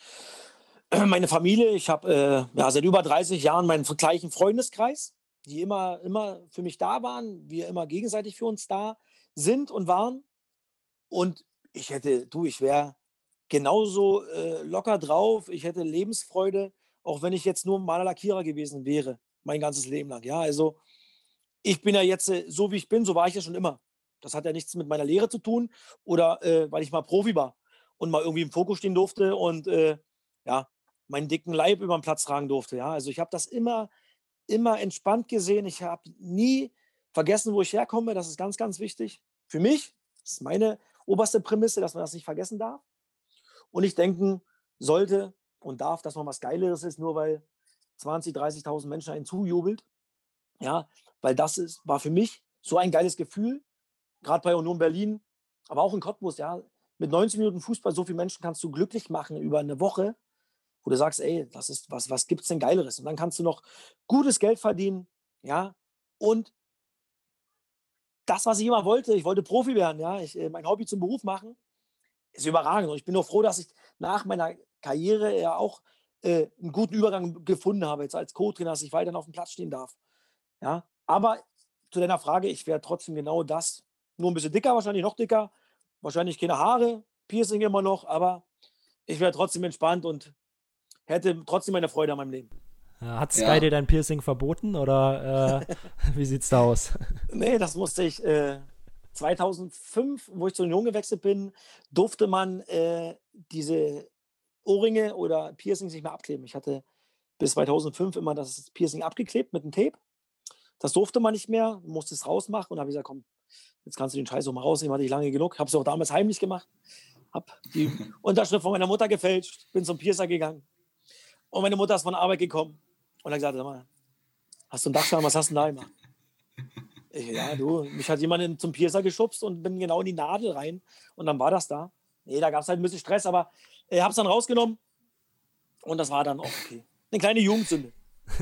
äh, meine Familie, ich habe äh, ja, seit über dreißig Jahren meinen gleichen Freundeskreis, die immer, immer für mich da waren, wir immer gegenseitig für uns da sind und waren. Und ich hätte, du, ich wäre genauso äh, locker drauf, ich hätte Lebensfreude, auch wenn ich jetzt nur Maler Lackierer gewesen wäre, mein ganzes Leben lang. Ja, also ich bin ja jetzt, äh, so wie ich bin, so war ich ja schon immer. Das hat ja nichts mit meiner Lehre zu tun oder äh, weil ich mal Profi war und mal irgendwie im Fokus stehen durfte und äh, ja, meinen dicken Leib über den Platz tragen durfte. Ja, also ich habe das immer, immer entspannt gesehen. Ich habe nie vergessen, wo ich herkomme. Das ist ganz, ganz wichtig für mich. Das ist meine oberste Prämisse, dass man das nicht vergessen darf. Und ich denken sollte und darf, dass man was Geileres ist, nur weil zwanzig, dreißigtausend Menschen einen zujubelt. Ja, weil das ist, war für mich so ein geiles Gefühl, gerade bei Union Berlin, aber auch in Cottbus, ja, mit neunzig Minuten Fußball, so viele Menschen kannst du glücklich machen über eine Woche, wo du sagst, ey, das ist, was, was gibt es denn Geileres? Und dann kannst du noch gutes Geld verdienen, ja, und das, was ich immer wollte, ich wollte Profi werden, ja, ich, mein Hobby zum Beruf machen, ist überragend. Und ich bin nur froh, dass ich nach meiner Karriere ja auch äh, einen guten Übergang gefunden habe, jetzt als Co-Trainer, dass ich weiterhin auf dem Platz stehen darf. Ja, aber zu deiner Frage, ich wäre trotzdem genau das, nur ein bisschen dicker, wahrscheinlich noch dicker, wahrscheinlich keine Haare, Piercing immer noch, aber ich wäre trotzdem entspannt und hätte trotzdem meine Freude an meinem Leben. Hat Sky ja. dir dein Piercing verboten oder äh, wie sieht's da aus? Nee, das musste ich äh, zweitausendfünf, wo ich zur Union gewechselt bin, durfte man äh, diese Ohrringe oder Piercings nicht mehr abkleben. Ich hatte bis zweitausendfünf immer das Piercing abgeklebt mit einem Tape. Das durfte man nicht mehr, musste es rausmachen und habe gesagt, komm, jetzt kannst du den Scheiß auch mal rausnehmen, hatte ich lange genug. Habe es auch damals heimlich gemacht, habe die Unterschrift von meiner Mutter gefälscht, bin zum Piercer gegangen und meine Mutter ist von der Arbeit gekommen und hat gesagt, sag mal, hast du einen Dachschaden, was hast du denn da gemacht? Ja, du, mich hat jemand zum Piercer geschubst und bin genau in die Nadel rein und dann war das da. Nee, da gab es halt ein bisschen Stress, aber ich äh, habe es dann rausgenommen und das war dann auch okay. Eine kleine Jugendsünde.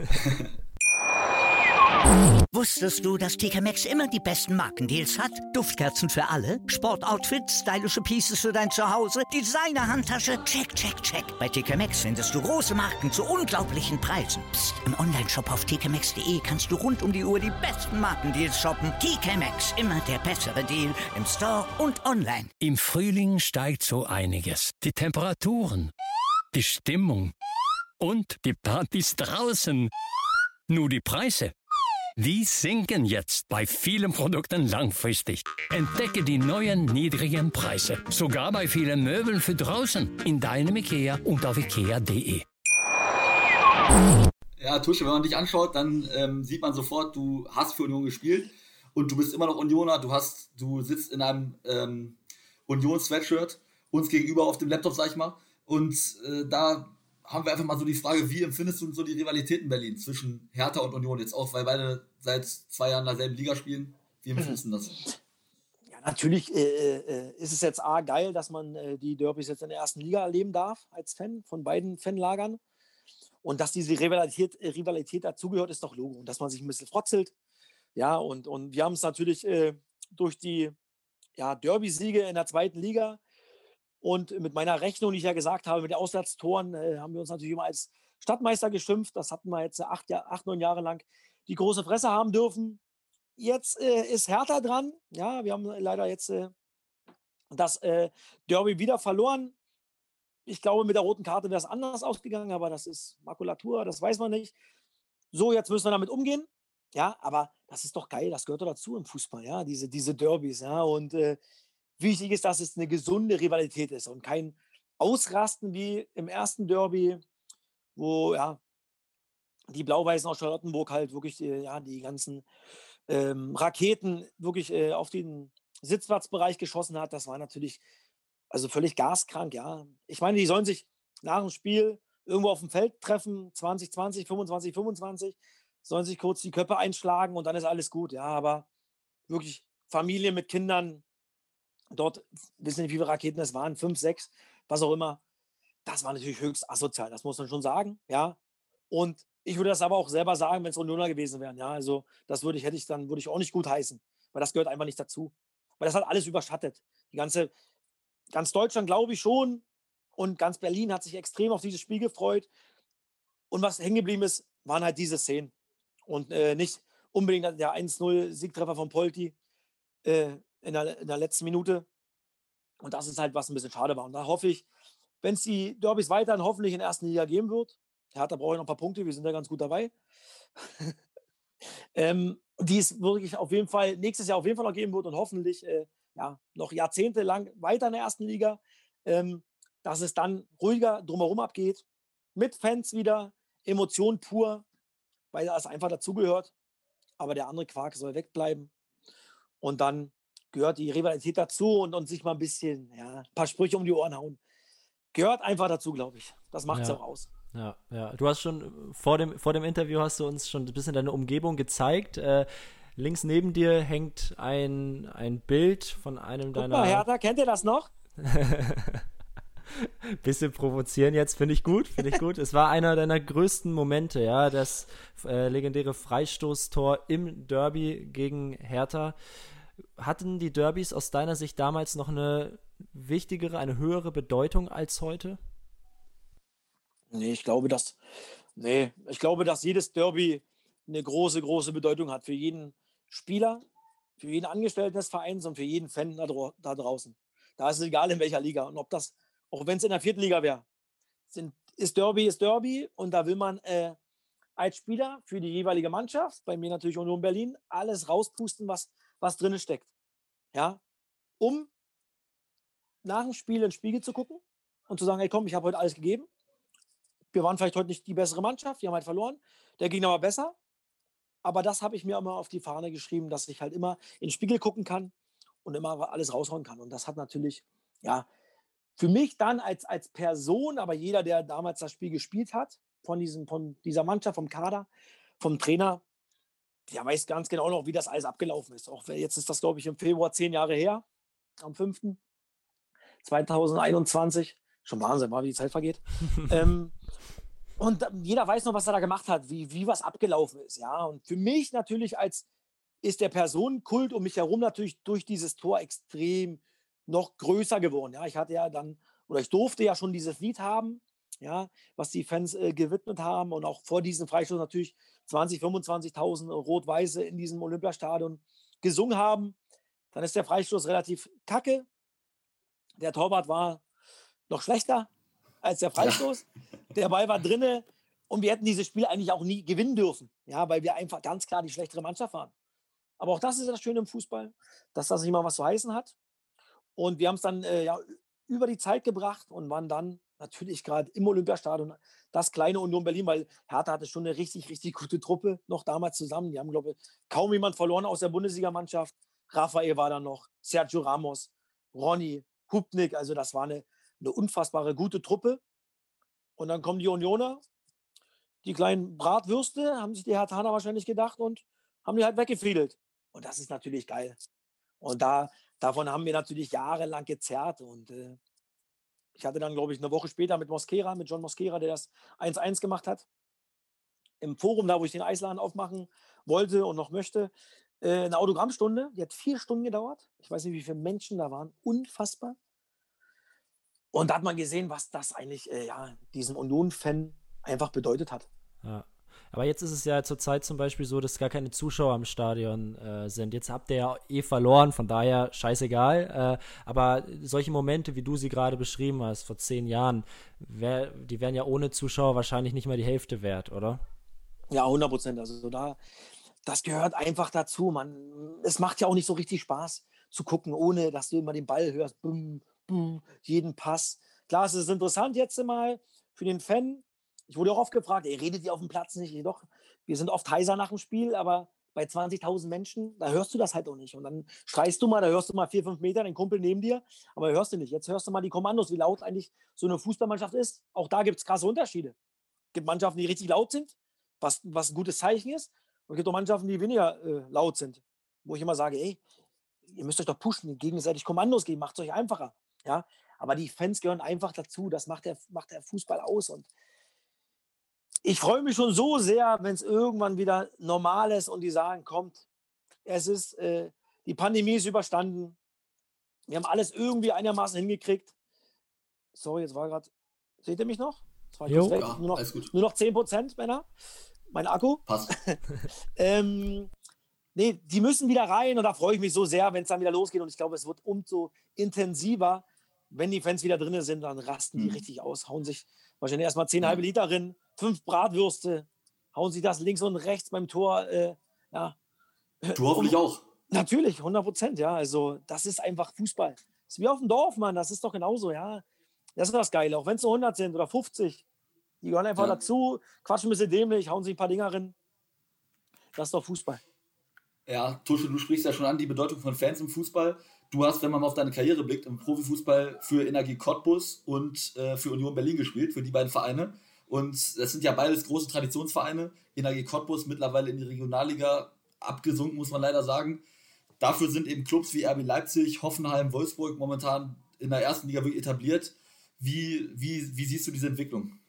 Wusstest du, dass T K Maxx immer die besten Markendeals hat? Duftkerzen für alle, Sportoutfits, stylische Pieces für dein Zuhause, Designer-Handtasche, check, check, check. Bei T K Maxx findest du große Marken zu unglaublichen Preisen. Psst. Im Onlineshop auf t k maxx punkt d e kannst du rund um die Uhr die besten Markendeals shoppen. T K Maxx, immer der bessere Deal im Store und online. Im Frühling steigt so einiges. Die Temperaturen, die Stimmung und die Partys draußen. Nur die Preise, die sinken jetzt bei vielen Produkten langfristig. Entdecke die neuen niedrigen Preise. Sogar bei vielen Möbeln für draußen. In deinem IKEA und auf ikea punkt de. Ja, Tusche, wenn man dich anschaut, dann ähm, sieht man sofort, du hast für Union gespielt und du bist immer noch Unioner. Du hast, du sitzt in einem ähm, Union-Sweatshirt uns gegenüber auf dem Laptop, sag ich mal. Und äh, da haben wir einfach mal so die Frage, wie empfindest du so die Rivalität in Berlin zwischen Hertha und Union jetzt auch, weil beide seit zwei Jahren in derselben Liga spielen? Wie empfindest du das? Ja, natürlich äh, äh, ist es jetzt A, geil, dass man äh, die Derbys jetzt in der ersten Liga erleben darf, als Fan von beiden Fanlagern. Und dass diese Rivalität, äh, Rivalität dazugehört, ist doch Logo. Und dass man sich ein bisschen frotzelt. Ja, und, und wir haben es natürlich äh, durch die ja, Derby-Siege in der zweiten Liga und mit meiner Rechnung, die ich ja gesagt habe, mit den Auswärtstoren, äh, haben wir uns natürlich immer als Stadtmeister geschimpft. Das hatten wir jetzt acht, Jahr, acht neun Jahre lang die große Fresse haben dürfen. Jetzt äh, ist Hertha dran. Ja, wir haben leider jetzt äh, das äh, Derby wieder verloren. Ich glaube, mit der roten Karte wäre es anders ausgegangen, aber das ist Makulatur, das weiß man nicht. So, jetzt müssen wir damit umgehen. Ja, aber das ist doch geil, das gehört doch dazu im Fußball, ja, diese, diese Derbys, ja. Und äh, wichtig ist, dass es eine gesunde Rivalität ist und kein Ausrasten wie im ersten Derby, wo ja die Blau-Weißen aus Charlottenburg halt wirklich äh, ja, die ganzen ähm, Raketen wirklich äh, auf den Sitzplatzbereich geschossen hat. Das war natürlich also völlig gaskrank, ja. Ich meine, die sollen sich nach dem Spiel irgendwo auf dem Feld treffen, zwanzig zwanzig, fünfundzwanzig fünfundzwanzig, sollen sich kurz die Köpfe einschlagen und dann ist alles gut, ja. Aber wirklich Familien mit Kindern, dort, wissen nicht, wie viele Raketen es waren, fünf, sechs, was auch immer. Das war natürlich höchst asozial, das muss man schon sagen, ja. Und ich würde das aber auch selber sagen, wenn es Unioner gewesen wären, ja. Also das würde ich, hätte ich dann, würde ich auch nicht gut heißen, weil das gehört einfach nicht dazu. Weil das hat alles überschattet. Die ganze, ganz Deutschland glaube ich schon und ganz Berlin hat sich extrem auf dieses Spiel gefreut. Und was hängen geblieben ist, waren halt diese Szenen. Und äh, nicht unbedingt der eins null Siegtreffer von Polti äh, in, der, in der letzten Minute. Und das ist halt, was ein bisschen schade war. Und da hoffe ich, wenn es die Derbys weiterhin hoffentlich in der ersten Liga geben wird, Hertha brauche ich noch ein paar Punkte, wir sind da ganz gut dabei, ähm, die es wirklich auf jeden Fall nächstes Jahr auf jeden Fall noch geben wird und hoffentlich äh, ja, noch jahrzehntelang weiter in der ersten Liga, ähm, dass es dann ruhiger drumherum abgeht, mit Fans wieder, Emotion pur, weil das einfach dazugehört. Aber der andere Quark soll wegbleiben. Und dann gehört die Rivalität dazu und, und sich mal ein bisschen, ja, ein paar Sprüche um die Ohren hauen. Gehört einfach dazu, glaube ich. Das macht es ja. auch aus. Ja, ja. Du hast schon vor dem, vor dem Interview hast du uns schon ein bisschen deine Umgebung gezeigt. Äh, links neben dir hängt ein, ein Bild von einem Guck deiner. Mal, Hertha, kennt ihr das noch? Bisschen provozieren jetzt, finde ich gut, finde ich gut. Es war einer deiner größten Momente, ja, das äh, legendäre Freistoßtor im Derby gegen Hertha. Hatten die Derbys aus deiner Sicht damals noch eine wichtigere, eine höhere Bedeutung als heute? Nee, ich glaube, dass, nee, ich glaube, dass jedes Derby eine große, große Bedeutung hat für jeden Spieler, für jeden Angestellten des Vereins und für jeden Fan da, da draußen. Da ist es egal, in welcher Liga. Und ob das, auch wenn es in der vierten Liga wäre, sind, ist Derby, ist Derby. Und da will man äh, als Spieler für die jeweilige Mannschaft, bei mir natürlich Union Berlin, alles rauspusten, was, was drin steckt. Ja, um nach dem Spiel ins Spiegel zu gucken und zu sagen, hey komm, ich habe heute alles gegeben. Wir waren vielleicht heute nicht die bessere Mannschaft, wir haben halt verloren. Der Gegner war besser. Aber das habe ich mir immer auf die Fahne geschrieben, dass ich halt immer in den Spiegel gucken kann und immer alles raushauen kann. Und das hat natürlich, ja, für mich dann als, als Person, aber jeder, der damals das Spiel gespielt hat, von, diesem, von dieser Mannschaft, vom Kader, vom Trainer, der weiß ganz genau noch, wie das alles abgelaufen ist. Auch jetzt ist das, glaube ich, im Februar zehn Jahre her, am fünften zweitausendeinundzwanzig. Schon Wahnsinn, wie die Zeit vergeht. ähm, und jeder weiß noch, was er da gemacht hat, wie, wie was abgelaufen ist. Ja? Und für mich natürlich als ist der Personenkult um mich herum natürlich durch dieses Tor extrem noch größer geworden. Ja? Ich hatte ja dann, oder ich durfte ja schon dieses Lied haben, ja, was die Fans äh, gewidmet haben und auch vor diesem Freistoß natürlich zwanzigtausend, fünfundzwanzigtausend Rot-Weiße in diesem Olympiastadion gesungen haben. Dann ist der Freistoß relativ kacke. Der Torwart war noch schlechter als der Freistoß. Ja. Der Ball war drinne und wir hätten dieses Spiel eigentlich auch nie gewinnen dürfen, ja, weil wir einfach ganz klar die schlechtere Mannschaft waren. Aber auch das ist das Schöne im Fußball, dass das nicht mal was zu heißen hat. Und wir haben es dann äh, ja, über die Zeit gebracht und waren dann natürlich gerade im Olympiastadion das kleine Union Berlin, weil Hertha hatte schon eine richtig, richtig gute Truppe noch damals zusammen. Die haben, glaube ich, kaum jemand verloren aus der Bundesligamannschaft. Raphael war da noch, Sergio Ramos, Ronny, Hubnik, also das war eine, eine unfassbare gute Truppe. Und dann kommen die Unioner, die kleinen Bratwürste, haben sich die Herthaner wahrscheinlich gedacht und haben die halt weggefriedelt. Und das ist natürlich geil. Und da, davon haben wir natürlich jahrelang gezerrt. Und äh, ich hatte dann, glaube ich, eine Woche später mit Mosquera, mit John Mosquera, der das eins eins gemacht hat, im Forum, da wo ich den Eisladen aufmachen wollte und noch möchte, äh, eine Autogrammstunde. Die hat vier Stunden gedauert. Ich weiß nicht, wie viele Menschen da waren. Unfassbar. Und da hat man gesehen, was das eigentlich äh, ja, diesem Union-Fan einfach bedeutet hat. Ja. Aber jetzt ist es ja zurzeit zum Beispiel so, dass gar keine Zuschauer im Stadion äh, sind. Jetzt habt ihr ja eh verloren, von daher scheißegal. Äh, aber solche Momente, wie du sie gerade beschrieben hast, vor zehn Jahren, wär, die wären ja ohne Zuschauer wahrscheinlich nicht mal die Hälfte wert, oder? Ja, hundert Prozent. Also da, das gehört einfach dazu. Man, es macht ja auch nicht so richtig Spaß zu gucken, ohne dass du immer den Ball hörst. Bum, bum, jeden Pass. Klar, es ist interessant jetzt mal für den Fan. Ich wurde auch oft gefragt, ey, redet ihr auf dem Platz nicht? Doch, wir sind oft heiser nach dem Spiel, aber bei zwanzigtausend Menschen, da hörst du das halt auch nicht. Und dann schreist du mal, da hörst du mal vier, fünf Meter, den Kumpel neben dir, aber hörst du nicht. Jetzt hörst du mal die Kommandos, wie laut eigentlich so eine Fußballmannschaft ist. Auch da gibt es krasse Unterschiede. Es gibt Mannschaften, die richtig laut sind, was, was ein gutes Zeichen ist. Und es gibt auch Mannschaften, die weniger äh, laut sind. Wo ich immer sage, ey, ihr müsst euch doch pushen, gegenseitig Kommandos geben, macht es euch einfacher. Ja? Aber die Fans gehören einfach dazu, das macht der, macht der Fußball aus. Und ich freue mich schon so sehr, wenn es irgendwann wieder normal ist und die sagen, kommt, es ist, äh, die Pandemie ist überstanden. Wir haben alles irgendwie einigermaßen hingekriegt. Sorry, jetzt war gerade, seht ihr mich noch? Jetzt war ich Jo. weg. Ja, nur, noch, alles gut. nur noch zehn Prozent, Männer. Mein Akku. Passt. ähm, nee, die müssen wieder rein und da freue ich mich so sehr, wenn es dann wieder losgeht. Und ich glaube, es wird umso intensiver, wenn die Fans wieder drin sind, dann rasten die Mhm. richtig aus, hauen sich wahrscheinlich erstmal zehn halbe Liter rein, fünf Bratwürste, hauen sich das links und rechts beim Tor. Äh, ja. Du hoffentlich Und, auch. Natürlich, hundert Prozent, ja. Also, das ist einfach Fußball. Das ist wie auf dem Dorf, Mann. Das ist doch genauso, ja. Das ist das Geile. Auch wenn es nur hundert sind oder fünfzig. Die gehören einfach Ja. dazu, quatschen ein bisschen dämlich, hauen sich ein paar Dinger rein. Das ist doch Fußball. Ja, Tusche, du sprichst ja schon an die Bedeutung von Fans im Fußball. Du hast, wenn man mal auf deine Karriere blickt, im Profifußball für Energie Cottbus und äh, für Union Berlin gespielt, für die beiden Vereine. Und das sind ja beides große Traditionsvereine. Energie Cottbus mittlerweile in die Regionalliga abgesunken, muss man leider sagen. Dafür sind eben Clubs wie R B Leipzig, Hoffenheim, Wolfsburg momentan in der ersten Liga wirklich etabliert. Wie, wie, wie siehst du diese Entwicklung?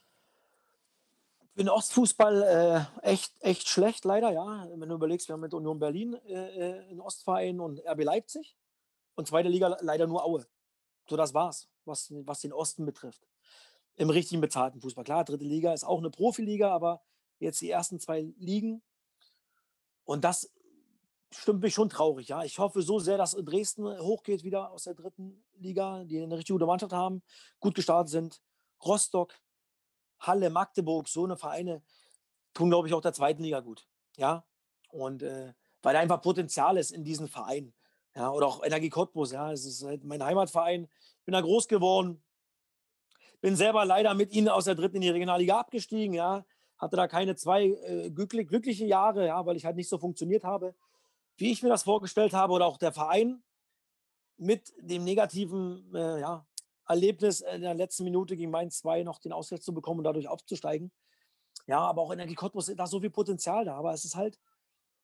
Für den Ostfußball äh, echt, echt schlecht, leider, ja. Wenn du überlegst, wir haben mit Union Berlin äh, einen Ostverein und R B Leipzig und zweite Liga leider nur Aue. So, das war's, was, was den Osten betrifft. Im richtigen bezahlten Fußball. Klar, dritte Liga ist auch eine Profiliga, aber jetzt die ersten zwei Ligen. Und das stimmt mich schon traurig, ja. Ich hoffe so sehr, dass Dresden hochgeht wieder aus der dritten Liga, die eine richtig gute Mannschaft haben, gut gestartet sind. Rostock, Halle, Magdeburg, so eine Vereine tun, glaube ich, auch der zweiten Liga gut. Ja, und äh, weil da einfach Potenzial ist in diesen Vereinen. Ja, oder auch Energie Cottbus, ja, es ist halt mein Heimatverein. Ich bin da groß geworden. Bin selber leider mit ihnen aus der dritten in die Regionalliga abgestiegen, ja. Hatte da keine zwei äh, glücklich, glückliche Jahre, ja, weil ich halt nicht so funktioniert habe, wie ich mir das vorgestellt habe. Oder auch der Verein mit dem negativen, äh, ja, Erlebnis in der letzten Minute gegen Mainz zwei noch den Ausgleich zu bekommen und dadurch aufzusteigen. Ja, aber auch Energie Cottbus, da ist so viel Potenzial da. Aber es ist halt,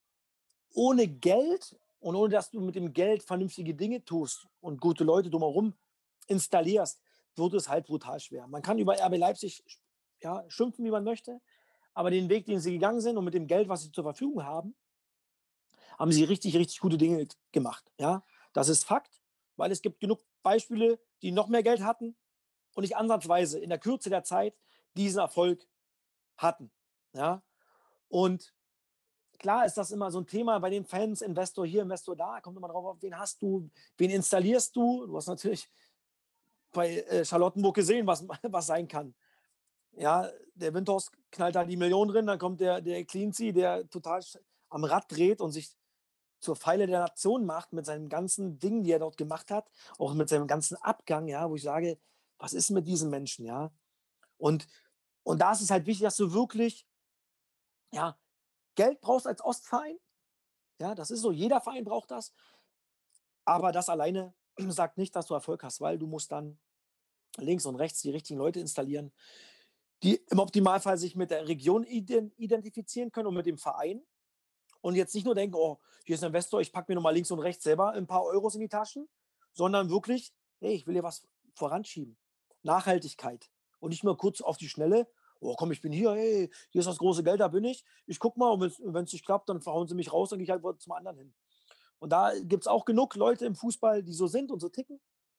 ohne Geld und ohne, dass du mit dem Geld vernünftige Dinge tust und gute Leute drumherum installierst, wird es halt brutal schwer. Man kann über R B Leipzig ja, schimpfen, wie man möchte, aber den Weg, den sie gegangen sind und mit dem Geld, was sie zur Verfügung haben, haben sie richtig, richtig gute Dinge gemacht. Ja? Das ist Fakt, weil es gibt genug Beispiele, die noch mehr Geld hatten und nicht ansatzweise in der Kürze der Zeit diesen Erfolg hatten. Ja? Und klar ist das immer so ein Thema bei den Fans, Investor hier, Investor da, kommt immer drauf auf, wen hast du, wen installierst du. Du hast natürlich bei äh, Charlottenburg gesehen, was, was sein kann. Ja, der Windhorst knallt da die Millionen drin, dann kommt der, der Cleansea, der total am Rad dreht und sich zur Pfeile der Nation macht mit seinen ganzen Dingen, die er dort gemacht hat, auch mit seinem ganzen Abgang, ja, wo ich sage, was ist mit diesen Menschen, ja? Und, und da ist es halt wichtig, dass du wirklich, ja, Geld brauchst als Ostverein, ja, das ist so, jeder Verein braucht das, aber das alleine sagt nicht, dass du Erfolg hast, weil du musst dann links und rechts die richtigen Leute installieren, die im Optimalfall sich mit der Region identifizieren können und mit dem Verein und jetzt nicht nur denken, oh, hier ist ein Investor, ich packe mir nochmal links und rechts selber ein paar Euros in die Taschen, sondern wirklich, hey, ich will hier was voranschieben. Nachhaltigkeit und nicht nur kurz auf die Schnelle, oh komm, ich bin hier, hey, hier ist das große Geld, da bin ich, ich guck mal und wenn es nicht klappt, dann verhauen sie mich raus, dann gehe ich halt zum anderen hin. Und da gibt es auch genug Leute im Fußball, die so sind und so ticken.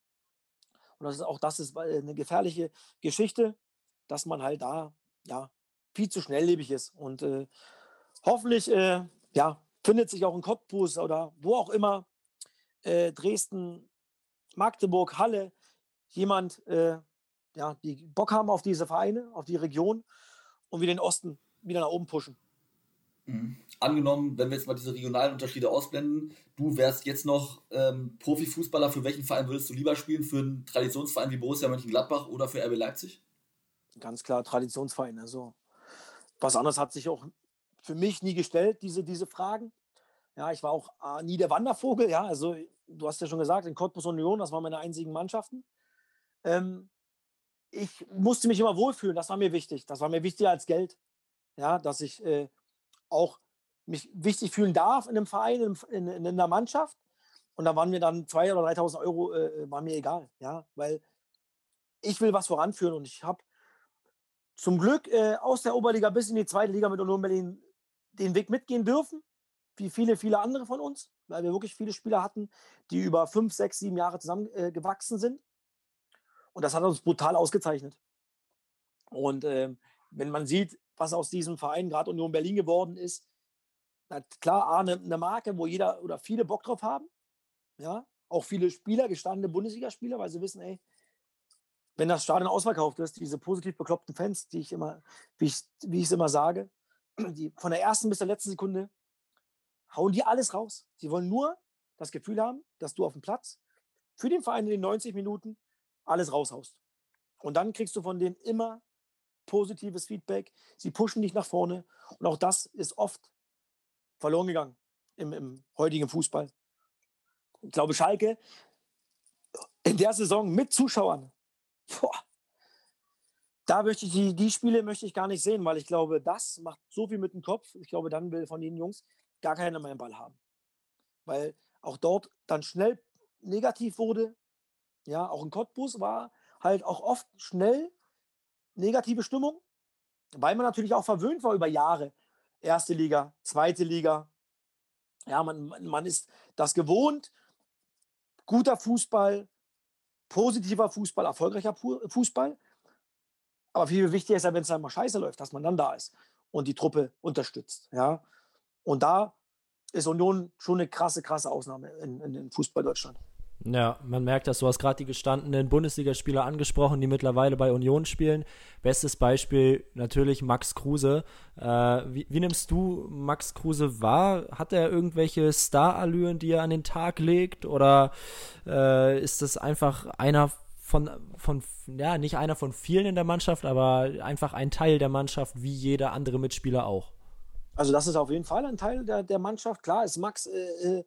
Und das ist auch das ist eine gefährliche Geschichte, dass man halt da ja, viel zu schnelllebig ist. Und äh, hoffentlich äh, ja, findet sich auch in Cottbus oder wo auch immer, äh, Dresden, Magdeburg, Halle, jemand, äh, ja, die Bock haben auf diese Vereine, auf die Region und wir den Osten wieder nach oben pushen. Mhm. Angenommen, wenn wir jetzt mal diese regionalen Unterschiede ausblenden, du wärst jetzt noch ähm, Profifußballer, für welchen Verein würdest du lieber spielen? Für einen Traditionsverein wie Borussia Mönchengladbach oder für R B Leipzig? Ganz klar Traditionsverein. Also was anderes hat sich auch für mich nie gestellt, diese, diese Fragen. Ja, ich war auch äh, nie der Wandervogel. Ja, also du hast ja schon gesagt, in Cottbus Union, das waren meine einzigen Mannschaften. Ähm, ich musste mich immer wohlfühlen, das war mir wichtig. Das war mir wichtiger als Geld. Ja, dass ich äh, auch mich wichtig fühlen darf in einem Verein, in, in, in einer Mannschaft. Und da waren mir dann zweitausend oder dreitausend Euro, äh, war mir egal. Ja, weil ich will was voranführen und ich habe zum Glück äh, aus der Oberliga bis in die zweite Liga mit Union Berlin den Weg mitgehen dürfen, wie viele, viele andere von uns, weil wir wirklich viele Spieler hatten, die über fünf, sechs, sieben Jahre zusammen äh, gewachsen sind. Und das hat uns brutal ausgezeichnet. Und äh, wenn man sieht, was aus diesem Verein gerade Union Berlin geworden ist, na klar, A, eine, eine Marke, wo jeder oder viele Bock drauf haben. Ja, auch viele Spieler, gestandene Bundesligaspieler, weil sie wissen, ey, wenn das Stadion ausverkauft ist, diese positiv bekloppten Fans, die ich immer, wie ich wie ich es immer sage, die von der ersten bis zur letzten Sekunde hauen die alles raus. Sie wollen nur das Gefühl haben, dass du auf dem Platz für den Verein in den neunzig Minuten alles raushaust. Und dann kriegst du von denen immer positives Feedback. Sie pushen dich nach vorne. Und auch das ist oft verloren gegangen im, im heutigen Fußball. Ich glaube, Schalke in der Saison mit Zuschauern, boah, da möchte ich die, die Spiele möchte ich gar nicht sehen, weil ich glaube, das macht so viel mit dem Kopf. Ich glaube, dann will von den Jungs gar keiner mehr einen Ball haben. Weil auch dort dann schnell negativ wurde. Ja, auch in Cottbus war halt auch oft schnell negative Stimmung, weil man natürlich auch verwöhnt war über Jahre. Erste Liga, zweite Liga. Ja, man, man ist das gewohnt. Guter Fußball, positiver Fußball, erfolgreicher Fußball. Aber viel wichtiger ist ja, wenn es dann mal scheiße läuft, dass man dann da ist und die Truppe unterstützt. Ja? Und da ist Union schon eine krasse, krasse Ausnahme in, in, in Fußball Deutschland. Ja, man merkt das, du hast gerade die gestandenen Bundesligaspieler angesprochen, die mittlerweile bei Union spielen. Bestes Beispiel natürlich Max Kruse. Äh, wie, wie nimmst du Max Kruse wahr? Hat er irgendwelche Starallüren, die er an den Tag legt? Oder äh, ist das einfach einer von, von, ja, nicht einer von vielen in der Mannschaft, aber einfach ein Teil der Mannschaft, wie jeder andere Mitspieler auch? Also das ist auf jeden Fall ein Teil der, der Mannschaft. Klar ist Max äh, äh,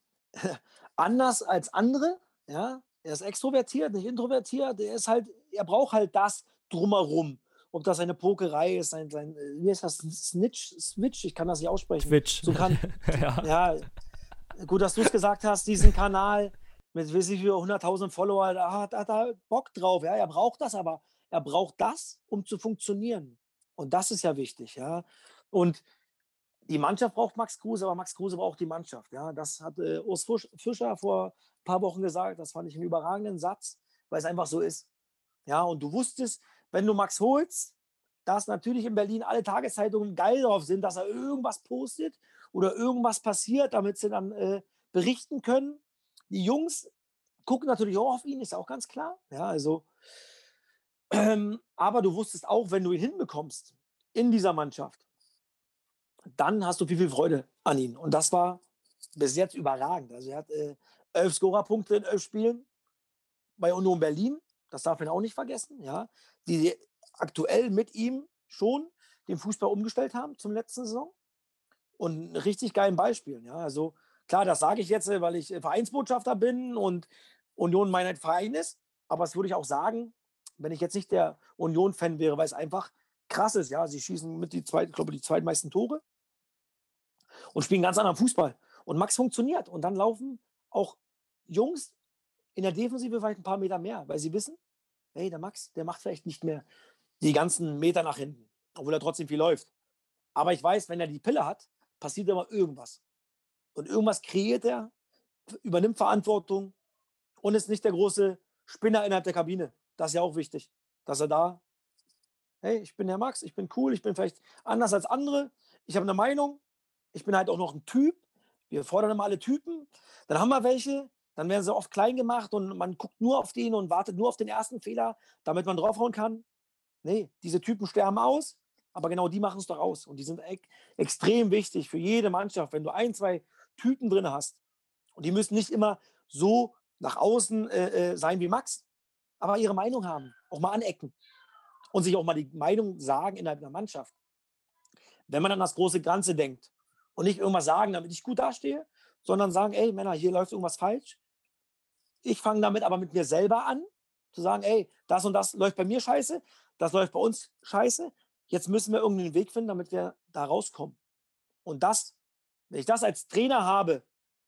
anders als andere, ja, er ist extrovertiert, nicht introvertiert, er ist halt, er braucht halt das drumherum ob das seine Pokerei ist, sein, sein wie heißt das, Snitch, Switch, ich kann das nicht aussprechen. Twitch. So kann, ja. ja, gut, dass du es gesagt hast, diesen Kanal mit, weiß ich, wie hunderttausend Follower, da hat, hat er Bock drauf, ja, er braucht das, aber er braucht das, um zu funktionieren. Und das ist ja wichtig, ja. Und die Mannschaft braucht Max Kruse, aber Max Kruse braucht die Mannschaft. Ja, das hat äh, Urs Fischer vor ein paar Wochen gesagt. Das fand ich einen überragenden Satz, weil es einfach so ist. Ja, und du wusstest, wenn du Max holst, dass natürlich in Berlin alle Tageszeitungen geil drauf sind, dass er irgendwas postet oder irgendwas passiert, damit sie dann äh, berichten können. Die Jungs gucken natürlich auch auf ihn, ist ja auch ganz klar. Ja, also, ähm, aber du wusstest auch, wenn du ihn hinbekommst in dieser Mannschaft, dann hast du viel, viel Freude an ihn. Und das war bis jetzt überragend. Also er hat äh, elf Scorerpunkte in elf Spielen bei Union Berlin. Das darf man auch nicht vergessen. Ja, die aktuell mit ihm schon den Fußball umgestellt haben zum letzten Saison. Und ein richtig geilen Beispiel. Ja, also klar, das sage ich jetzt, weil ich Vereinsbotschafter bin und Union mein Verein ist. Aber das würde ich auch sagen, wenn ich jetzt nicht der Union-Fan wäre, weil es einfach krass ist. Ja, sie schießen mit die zweit, ich glaube, die zweitmeisten Tore und spielen ganz anderen Fußball. Und Max funktioniert. Und dann laufen auch Jungs in der Defensive vielleicht ein paar Meter mehr, weil sie wissen, hey, der Max, der macht vielleicht nicht mehr die ganzen Meter nach hinten, obwohl er trotzdem viel läuft. Aber ich weiß, wenn er die Pille hat, passiert immer irgendwas. Und irgendwas kreiert er, übernimmt Verantwortung und ist nicht der große Spinner innerhalb der Kabine. Das ist ja auch wichtig, dass er da, hey, ich bin der Max, ich bin cool, ich bin vielleicht anders als andere, ich habe eine Meinung, ich bin halt auch noch ein Typ, wir fordern immer alle Typen, dann haben wir welche, dann werden sie oft klein gemacht und man guckt nur auf den und wartet nur auf den ersten Fehler, damit man draufhauen kann. Nee, diese Typen sterben aus, aber genau die machen es doch aus und die sind e- extrem wichtig für jede Mannschaft, wenn du ein, zwei Typen drin hast und die müssen nicht immer so nach außen äh, äh, sein wie Max, aber ihre Meinung haben, auch mal anecken und sich auch mal die Meinung sagen innerhalb der Mannschaft. Wenn man an das große Ganze denkt und nicht irgendwas sagen, damit ich gut dastehe, sondern sagen, ey Männer, hier läuft irgendwas falsch. Ich fange damit aber mit mir selber an, zu sagen, ey, das und das läuft bei mir scheiße, das läuft bei uns scheiße. Jetzt müssen wir irgendeinen Weg finden, damit wir da rauskommen. Und das, wenn ich das als Trainer habe,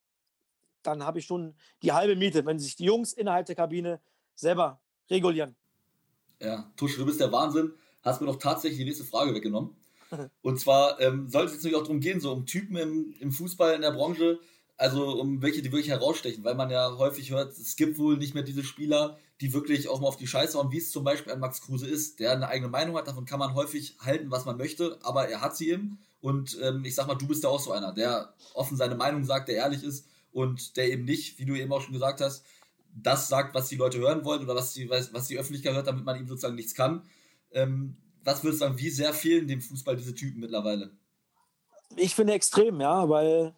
dann habe ich schon die halbe Miete, wenn sich die Jungs innerhalb der Kabine selber regulieren. Ja, Tusch, du bist der Wahnsinn. Hast mir doch tatsächlich die nächste Frage weggenommen. Und zwar ähm, soll es jetzt natürlich auch darum gehen, so um Typen im, im Fußball, in der Branche, also um welche, die wirklich herausstechen, weil man ja häufig hört, es gibt wohl nicht mehr diese Spieler, die wirklich auch mal auf die Scheiße hauen, wie es zum Beispiel ein Max Kruse ist, der eine eigene Meinung hat, davon kann man häufig halten, was man möchte, aber er hat sie eben. Und ähm, ich sag mal, du bist ja auch so einer, der offen seine Meinung sagt, der ehrlich ist und der eben nicht, wie du eben auch schon gesagt hast, das sagt, was die Leute hören wollen oder was die, was die Öffentlichkeit hört, damit man ihm sozusagen nichts kann. Ähm, was würdest du sagen, wie sehr fehlen dem Fußball diese Typen mittlerweile? Ich finde extrem, ja, weil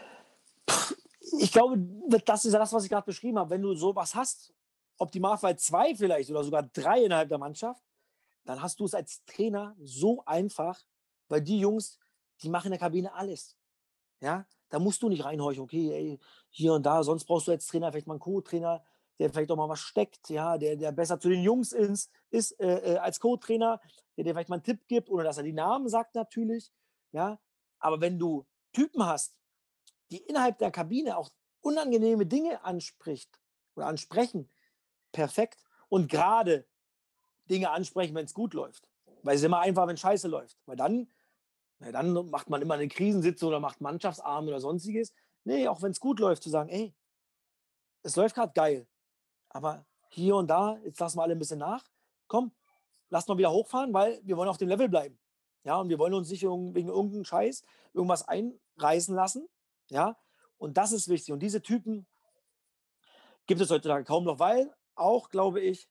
ich glaube, das ist ja das, was ich gerade beschrieben habe. Wenn du sowas hast, Optimalfall zwei vielleicht oder sogar drei innerhalb der Mannschaft, dann hast du es als Trainer so einfach, weil die Jungs, die machen in der Kabine alles. Ja, da musst du nicht reinhorchen, okay, ey, hier und da, sonst brauchst du als Trainer vielleicht mal einen Co-Trainer, der vielleicht auch mal was steckt, ja, der, der besser zu den Jungs ist, ist äh, als Co-Trainer, der dir vielleicht mal einen Tipp gibt, ohne dass er die Namen sagt natürlich, ja, aber wenn du Typen hast, die innerhalb der Kabine auch unangenehme Dinge anspricht oder ansprechen, perfekt. Und gerade Dinge ansprechen, wenn es gut läuft. Weil es ist immer einfach, wenn Scheiße läuft. Weil dann, na, dann macht man immer eine Krisensitzung oder macht Mannschaftsabend oder sonstiges. Nee, auch wenn es gut läuft, zu sagen, ey, es läuft gerade geil. Aber hier und da, jetzt lassen wir alle ein bisschen nach. Komm, lass mal wieder hochfahren, weil wir wollen auf dem Level bleiben. Ja, und wir wollen uns nicht wegen irgendeinem Scheiß irgendwas einreißen lassen. Ja, und das ist wichtig. Und diese Typen gibt es heutzutage kaum noch, weil auch, glaube ich,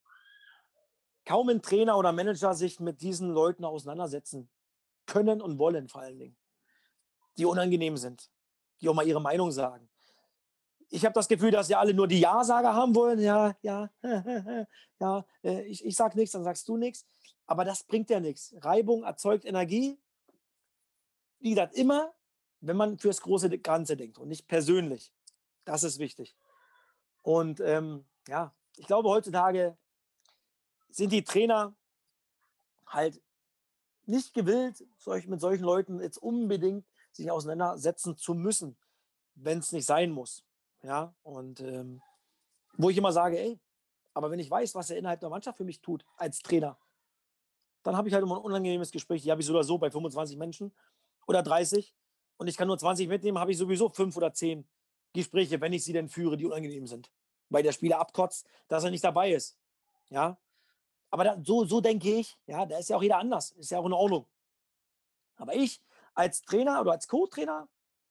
kaum ein Trainer oder Manager sich mit diesen Leuten auseinandersetzen können und wollen vor allen Dingen, die unangenehm sind, die auch mal ihre Meinung sagen. Ich habe das Gefühl, dass ja alle nur die Ja-Sager haben wollen. Ja, ja, ja, ich, ich sage nichts, dann sagst du nichts. Aber das bringt ja nichts. Reibung erzeugt Energie. Wie gesagt, immer, wenn man fürs große Ganze denkt und nicht persönlich. Das ist wichtig. Und ähm, ja, ich glaube, heutzutage sind die Trainer halt nicht gewillt, solch, mit solchen Leuten jetzt unbedingt sich auseinandersetzen zu müssen, wenn es nicht sein muss. Ja, und ähm, wo ich immer sage, ey, aber wenn ich weiß, was er innerhalb der Mannschaft für mich tut, als Trainer, dann habe ich halt immer ein unangenehmes Gespräch. Die habe ich so oder so bei fünfundzwanzig Menschen oder dreißig und ich kann nur zwanzig mitnehmen, habe ich sowieso fünf oder zehn Gespräche, wenn ich sie denn führe, die unangenehm sind. Weil der Spieler abkotzt, dass er nicht dabei ist. Ja, aber da, so, so denke ich, ja, da ist ja auch jeder anders, ist ja auch in Ordnung. Aber ich als Trainer oder als Co-Trainer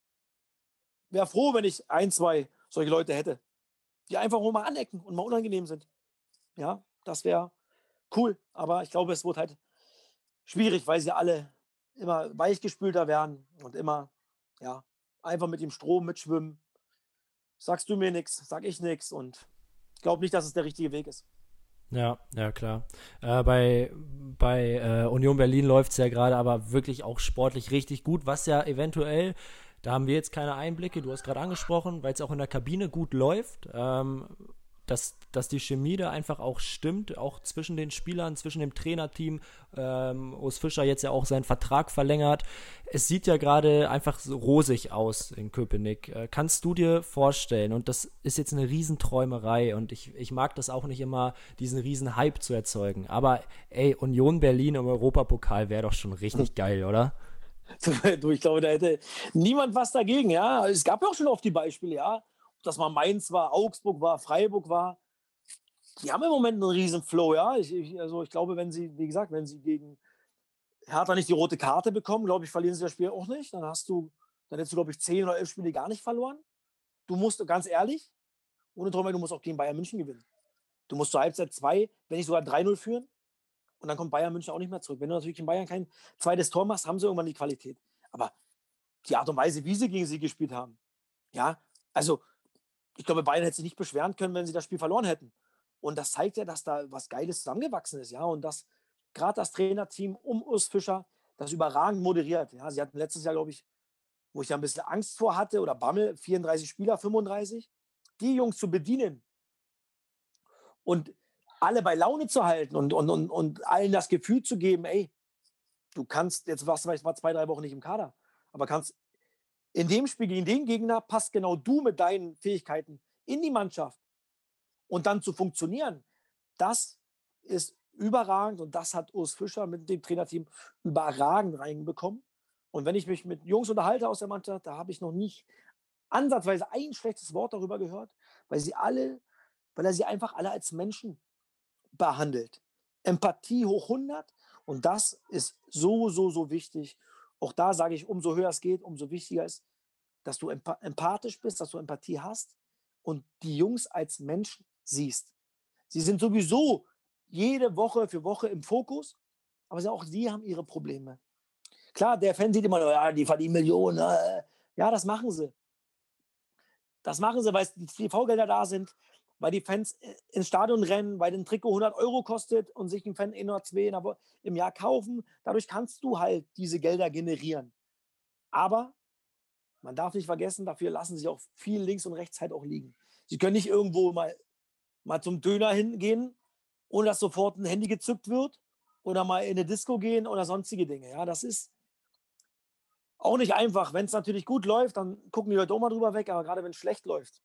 wäre froh, wenn ich ein, zwei solche Leute hätte, die einfach nur mal anecken und mal unangenehm sind. Ja, das wäre cool. Aber ich glaube, es wird halt schwierig, weil sie alle immer weichgespülter werden und immer, ja, einfach mit dem Strom mitschwimmen. Sagst du mir nichts, sag ich nichts und ich glaube nicht, dass es der richtige Weg ist. Ja, ja, klar. Äh, bei bei äh, Union Berlin läuft es ja gerade aber wirklich auch sportlich richtig gut, was ja eventuell, da haben wir jetzt keine Einblicke, du hast gerade angesprochen, weil es auch in der Kabine gut läuft, ähm, dass, dass die Chemie da einfach auch stimmt, auch zwischen den Spielern, zwischen dem Trainerteam. Ähm, Urs Fischer jetzt ja auch seinen Vertrag verlängert. Es sieht ja gerade einfach so rosig aus in Köpenick. Äh, kannst du dir vorstellen, und das ist jetzt eine Riesenträumerei und ich, ich mag das auch nicht immer, diesen riesen Hype zu erzeugen, aber ey, Union Berlin im Europapokal wäre doch schon richtig geil, oder? Du, ich glaube, da hätte niemand was dagegen, ja. Es gab ja auch schon oft die Beispiele, ja. Ob das mal Mainz war, Augsburg war, Freiburg war. Die haben im Moment einen riesen Flow, ja. Ich, ich, also ich glaube, wenn sie, wie gesagt, wenn sie gegen Hertha nicht die rote Karte bekommen, glaube ich, verlieren sie das Spiel auch nicht. Dann hast du, dann hättest du, glaube ich, zehn oder elf Spiele gar nicht verloren. Du musst, ganz ehrlich, ohne Träume, du musst auch gegen Bayern München gewinnen. Du musst zur Halbzeit zwei, wenn nicht sogar drei null führen. Und dann kommt Bayern München auch nicht mehr zurück. Wenn du natürlich in Bayern kein zweites Tor machst, haben sie irgendwann die Qualität. Aber die Art und Weise, wie sie gegen sie gespielt haben, ja, also ich glaube, Bayern hätte sich nicht beschweren können, wenn sie das Spiel verloren hätten. Und das zeigt ja, dass da was Geiles zusammengewachsen ist, ja, und dass gerade das Trainerteam um Urs Fischer das überragend moderiert. Ja, sie hatten letztes Jahr, glaube ich, wo ich ja ein bisschen Angst vor hatte, oder Bammel, vierunddreißig Spieler, fünfunddreißig, die Jungs zu bedienen und alle bei Laune zu halten und, und, und, und allen das Gefühl zu geben, ey, du kannst, jetzt warst du vielleicht mal zwei, drei Wochen nicht im Kader, aber kannst in dem Spiel gegen den Gegner, passt genau du mit deinen Fähigkeiten in die Mannschaft und dann zu funktionieren, das ist überragend und das hat Urs Fischer mit dem Trainerteam überragend reinbekommen. Und wenn ich mich mit Jungs unterhalte aus der Mannschaft, da habe ich noch nicht ansatzweise ein schlechtes Wort darüber gehört, weil sie alle, weil er sie einfach alle als Menschen behandelt. Empathie hoch hundert und das ist so, so, so wichtig. Auch da sage ich, umso höher es geht, umso wichtiger ist, dass du emp- empathisch bist, dass du Empathie hast und die Jungs als Menschen siehst. Sie sind sowieso jede Woche für Woche im Fokus, aber auch sie haben ihre Probleme. Klar, der Fan sieht immer, ja, die verdienen Millionen. Äh, ja, das machen sie. Das machen sie, weil die T V-Gelder da sind, weil die Fans ins Stadion rennen, weil ein Trikot hundert Euro kostet und sich ein Fan ein oder zwei im Jahr kaufen. Dadurch kannst du halt diese Gelder generieren. Aber man darf nicht vergessen, dafür lassen sich auch viel links und rechts halt auch liegen. Sie können nicht irgendwo mal, mal zum Döner hingehen, ohne dass sofort ein Handy gezückt wird oder mal in eine Disco gehen oder sonstige Dinge. Ja, das ist auch nicht einfach. Wenn es natürlich gut läuft, dann gucken die Leute auch mal drüber weg, aber gerade wenn es schlecht läuft,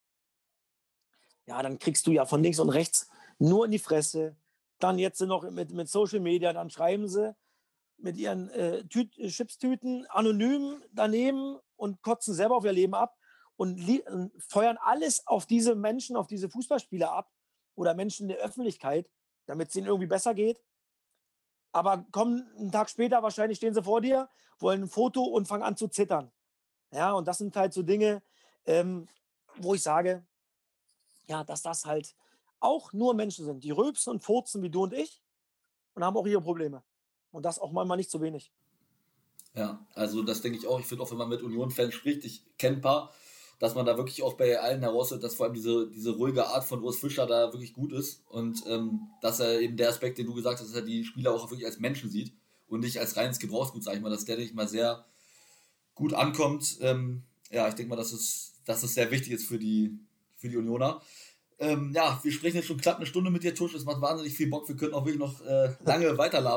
ja, dann kriegst du ja von links und rechts nur in die Fresse. Dann jetzt noch mit, mit Social Media, dann schreiben sie mit ihren äh, Tüt, Chipstüten anonym daneben und kotzen selber auf ihr Leben ab und li- feuern alles auf diese Menschen, auf diese Fußballspieler ab oder Menschen in der Öffentlichkeit, damit es ihnen irgendwie besser geht. Aber kommen einen Tag später, wahrscheinlich stehen sie vor dir, wollen ein Foto und fangen an zu zittern. Ja, und das sind halt so Dinge, ähm, wo ich sage, ja, dass das halt auch nur Menschen sind, die rülpsen und furzen wie du und ich und haben auch ihre Probleme. Und das auch manchmal nicht zu wenig. Ja, also das denke ich auch. Ich finde auch, wenn man mit Union-Fans spricht, ich kenne ein paar, dass man da wirklich auch bei allen heraushört, dass vor allem diese, diese ruhige Art von Urs Fischer da wirklich gut ist und ähm, dass er eben der Aspekt, den du gesagt hast, dass er die Spieler auch wirklich als Menschen sieht und nicht als reines Gebrauchsgut, sag ich mal, dass der, denke ich mal, sehr gut ankommt. Ähm, ja, ich denke mal, dass es, dass es sehr wichtig ist für die, für die Unioner. Ähm, ja, wir sprechen jetzt schon knapp eine Stunde mit dir, Tusch. Das macht wahnsinnig viel Bock. Wir könnten auch wirklich noch äh, lange weiterlabern.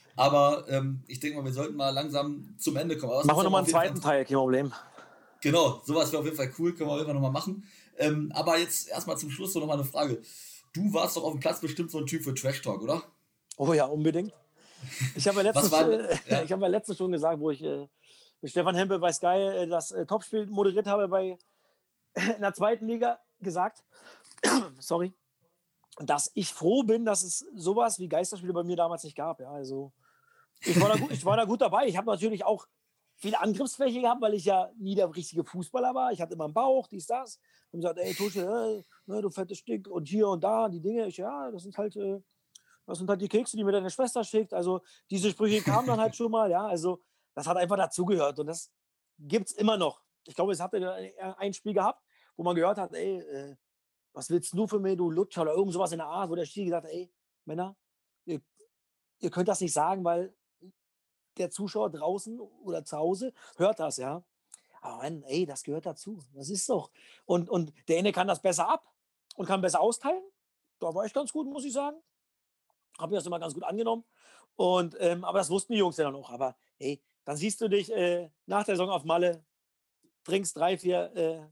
Aber ähm, ich denke mal, wir sollten mal langsam zum Ende kommen. Machen wir nochmal einen zweiten Teil, kein Problem. Genau, sowas wäre auf jeden Fall cool, können wir auf jeden Fall nochmal machen. Ähm, aber jetzt erstmal zum Schluss so nochmal eine Frage. Du warst doch auf dem Platz bestimmt so ein Typ für Trash Talk, oder? Oh ja, unbedingt. Ich habe ja letztens, war, äh, ja. ich hab ja letztens schon gesagt, wo ich äh, mit Stefan Hempel bei Sky äh, das äh, Topspiel moderiert habe bei in der zweiten Liga, gesagt, sorry, dass ich froh bin, dass es sowas wie Geisterspiele bei mir damals nicht gab. Ja, also ich war da gut, ich war da gut dabei. Ich habe natürlich auch viel Angriffsfläche gehabt, weil ich ja nie der richtige Fußballer war. Ich hatte immer einen Bauch, dies, das. Und gesagt, ey, Tusche, äh, ne, du fettes Stück und hier und da, die Dinge. Ich, ja, das sind halt, äh, das sind halt die Kekse, die mir deine Schwester schickt. Also diese Sprüche kamen dann halt schon mal, ja. Also das hat einfach dazugehört und das gibt es immer noch. Ich glaube, es hatte ein Spiel gehabt, wo man gehört hat, ey, äh, was willst du für mich, du Lutscher oder irgend sowas in der Art, wo der Schiri gesagt hat, ey, Männer, ihr, ihr könnt das nicht sagen, weil der Zuschauer draußen oder zu Hause hört das, ja. Aber Mann, ey, das gehört dazu. Das ist doch. Und, und der eine kann das besser ab und kann besser austeilen. Da war ich ganz gut, muss ich sagen. Habe mir das immer ganz gut angenommen. Und, ähm, aber das wussten die Jungs ja dann auch. Aber hey, dann siehst du dich äh, nach der Saison auf Malle, trinkst drei, vier äh,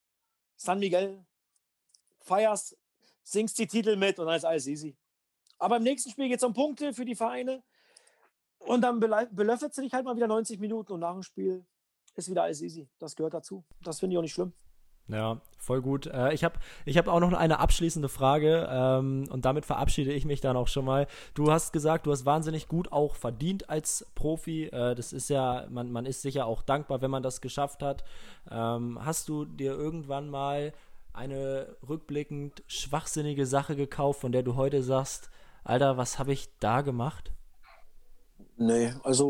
San Miguel, feierst, singst die Titel mit und dann ist alles easy. Aber im nächsten Spiel geht es um Punkte für die Vereine. Und dann belöffelt du dich halt mal wieder neunzig Minuten und nach dem Spiel ist wieder alles easy. Das gehört dazu. Das finde ich auch nicht schlimm. Ja, voll gut. Äh, ich habe ich hab auch noch eine abschließende Frage ähm, und damit verabschiede ich mich dann auch schon mal. Du hast gesagt, du hast wahnsinnig gut auch verdient als Profi. Äh, das ist ja, man, man ist sicher auch dankbar, wenn man das geschafft hat. Ähm, hast du dir irgendwann mal eine rückblickend schwachsinnige Sache gekauft, von der du heute sagst, Alter, was habe ich da gemacht? Nee, also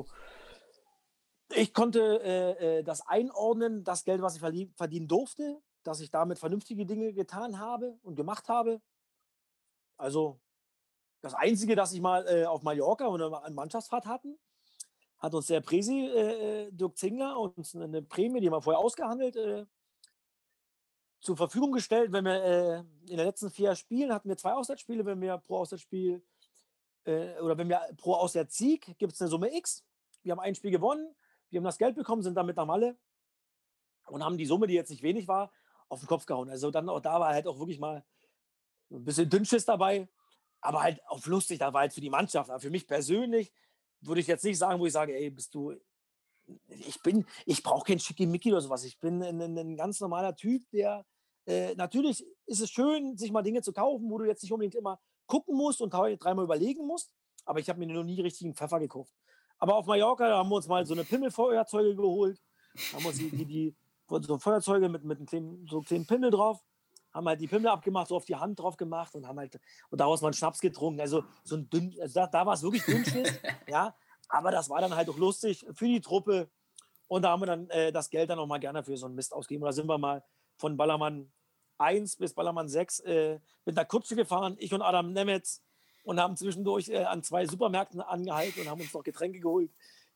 ich konnte äh, das einordnen, das Geld, was ich verdienen durfte, dass ich damit vernünftige Dinge getan habe und gemacht habe. Also das Einzige, dass ich mal äh, auf Mallorca eine Mannschaftsfahrt hatten, hat uns der Presi, äh, Dirk Zingler, uns eine Prämie, die haben wir vorher ausgehandelt, äh, zur Verfügung gestellt. Wenn wir äh, in den letzten vier Spielen hatten wir zwei Auswärtsspiele, wenn wir pro Auswärtsspiel äh, oder wenn wir pro Auswärtssieg gibt es eine Summe X. Wir haben ein Spiel gewonnen, wir haben das Geld bekommen, sind damit nach Malle und haben die Summe, die jetzt nicht wenig war, auf den Kopf gehauen. Also dann auch da war halt auch wirklich mal ein bisschen Dünnschiss dabei, aber halt auch lustig, da war halt für die Mannschaft. Aber für mich persönlich würde ich jetzt nicht sagen, wo ich sage, ey, bist du, ich bin, ich brauche kein Schickimicki oder sowas. Ich bin ein, ein ganz normaler Typ, der, äh, natürlich ist es schön, sich mal Dinge zu kaufen, wo du jetzt nicht unbedingt immer gucken musst und dreimal überlegen musst, aber ich habe mir noch nie richtigen Pfeffer gekauft. Aber auf Mallorca, da haben wir uns mal so eine Pimmelfeuerzeuge geholt, haben uns die, die, die so Feuerzeuge mit, mit einem kleinen, so kleinen Pimmel drauf, haben halt die Pimmel abgemacht, so auf die Hand drauf gemacht und haben halt und daraus mal einen Schnaps getrunken. Also so ein dünn, also da, da war es wirklich Dünnschiss, ja, aber das war dann halt auch lustig für die Truppe und da haben wir dann äh, das Geld dann auch mal gerne für so einen Mist ausgegeben. Da sind wir mal von Ballermann eins bis Ballermann sechs äh, mit einer Kutsche gefahren, ich und Adam Nemetz, und haben zwischendurch äh, an zwei Supermärkten angehalten und haben uns noch Getränke geholt.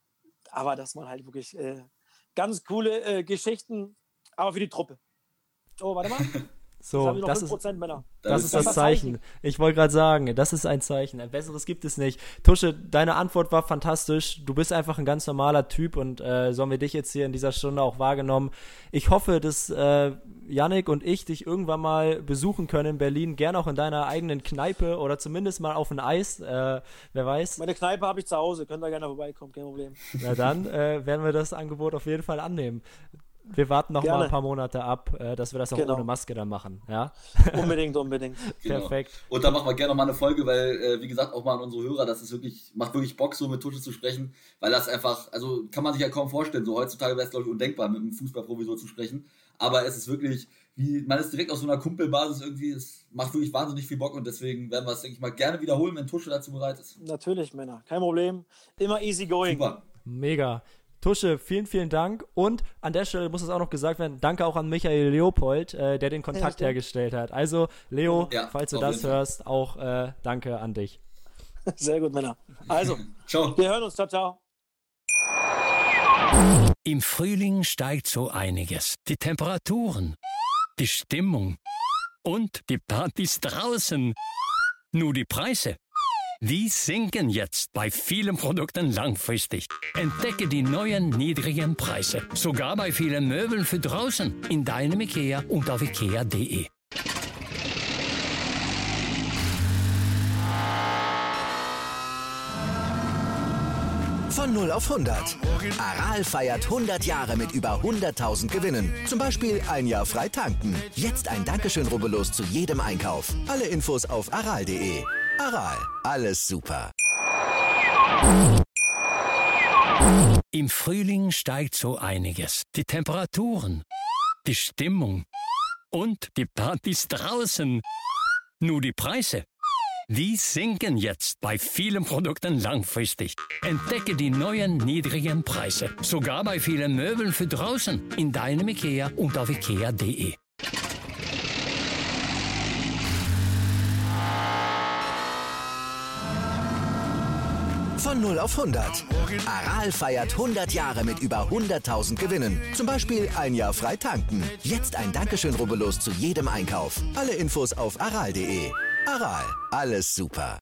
Aber das waren halt wirklich äh, ganz coole äh, Geschichten, aber für die Truppe. Oh, warte mal. So, das, das fünf Prozent, ist, Männer. das, das ist das Zeichen. Zeichen. Ich wollte gerade sagen, das ist ein Zeichen. Ein besseres gibt es nicht. Tusche, deine Antwort war fantastisch. Du bist einfach ein ganz normaler Typ und äh, so haben wir dich jetzt hier in dieser Stunde auch wahrgenommen. Ich hoffe, dass äh, Yannick und ich dich irgendwann mal besuchen können in Berlin. Gerne auch in deiner eigenen Kneipe oder zumindest mal auf ein Eis. Äh, wer weiß. Meine Kneipe habe ich zu Hause. Könnt ihr gerne vorbeikommen, kein Problem. Na dann äh, werden wir das Angebot auf jeden Fall annehmen. Wir warten noch Gerne. mal ein paar Monate ab, äh, dass wir das auch genau. ohne Maske dann machen. Ja? Unbedingt, unbedingt. Genau. Perfekt. Und dann machen wir gerne noch mal eine Folge, weil, äh, wie gesagt, auch mal an unsere Hörer, das ist wirklich, macht wirklich Bock, so mit Tusche zu sprechen, weil das einfach, also kann man sich ja kaum vorstellen, so heutzutage wäre es, glaube ich, undenkbar, mit einem Fußballprofi so zu sprechen, aber es ist wirklich, wie, man ist direkt auf so einer Kumpelbasis irgendwie, es macht wirklich wahnsinnig viel Bock und deswegen werden wir es, denke ich mal, gerne wiederholen, wenn Tusche dazu bereit ist. Natürlich, Männer, kein Problem, immer easy going. Super. Mega. Tusche, vielen, vielen Dank. Und an der Stelle muss es auch noch gesagt werden, danke auch an Michael Leopold, äh, der den Kontakt ja, hergestellt hat. Also, Leo, ja, falls du das hörst, auch äh, danke an dich. Sehr gut, Männer. Also, ciao. Wir hören uns. Ciao, ciao. Im Frühling steigt so einiges. Die Temperaturen, die Stimmung und die Partys draußen. Nur die Preise, Die sinken jetzt bei vielen Produkten langfristig. Entdecke die neuen niedrigen Preise. Sogar bei vielen Möbeln für draußen. In deinem IKEA und auf ikea punkt de. Von null auf hundert. Aral feiert hundert Jahre mit über hunderttausend Gewinnen. Zum Beispiel ein Jahr frei tanken. Jetzt ein Dankeschön, rubbellos zu jedem Einkauf. Alle Infos auf aral punkt de. Aral, alles super. Im Frühling steigt so einiges. Die Temperaturen, die Stimmung und die Partys draußen. Nur die Preise, die sinken jetzt bei vielen Produkten langfristig. Entdecke die neuen niedrigen Preise. Sogar bei vielen Möbeln für draußen. In deinem IKEA und auf ikea punkt de. Von null auf hundert. Aral feiert hundert Jahre mit über hunderttausend Gewinnen. Zum Beispiel ein Jahr frei tanken. Jetzt ein Dankeschön, rubbellos zu jedem Einkauf. Alle Infos auf aral punkt de. Aral, alles super.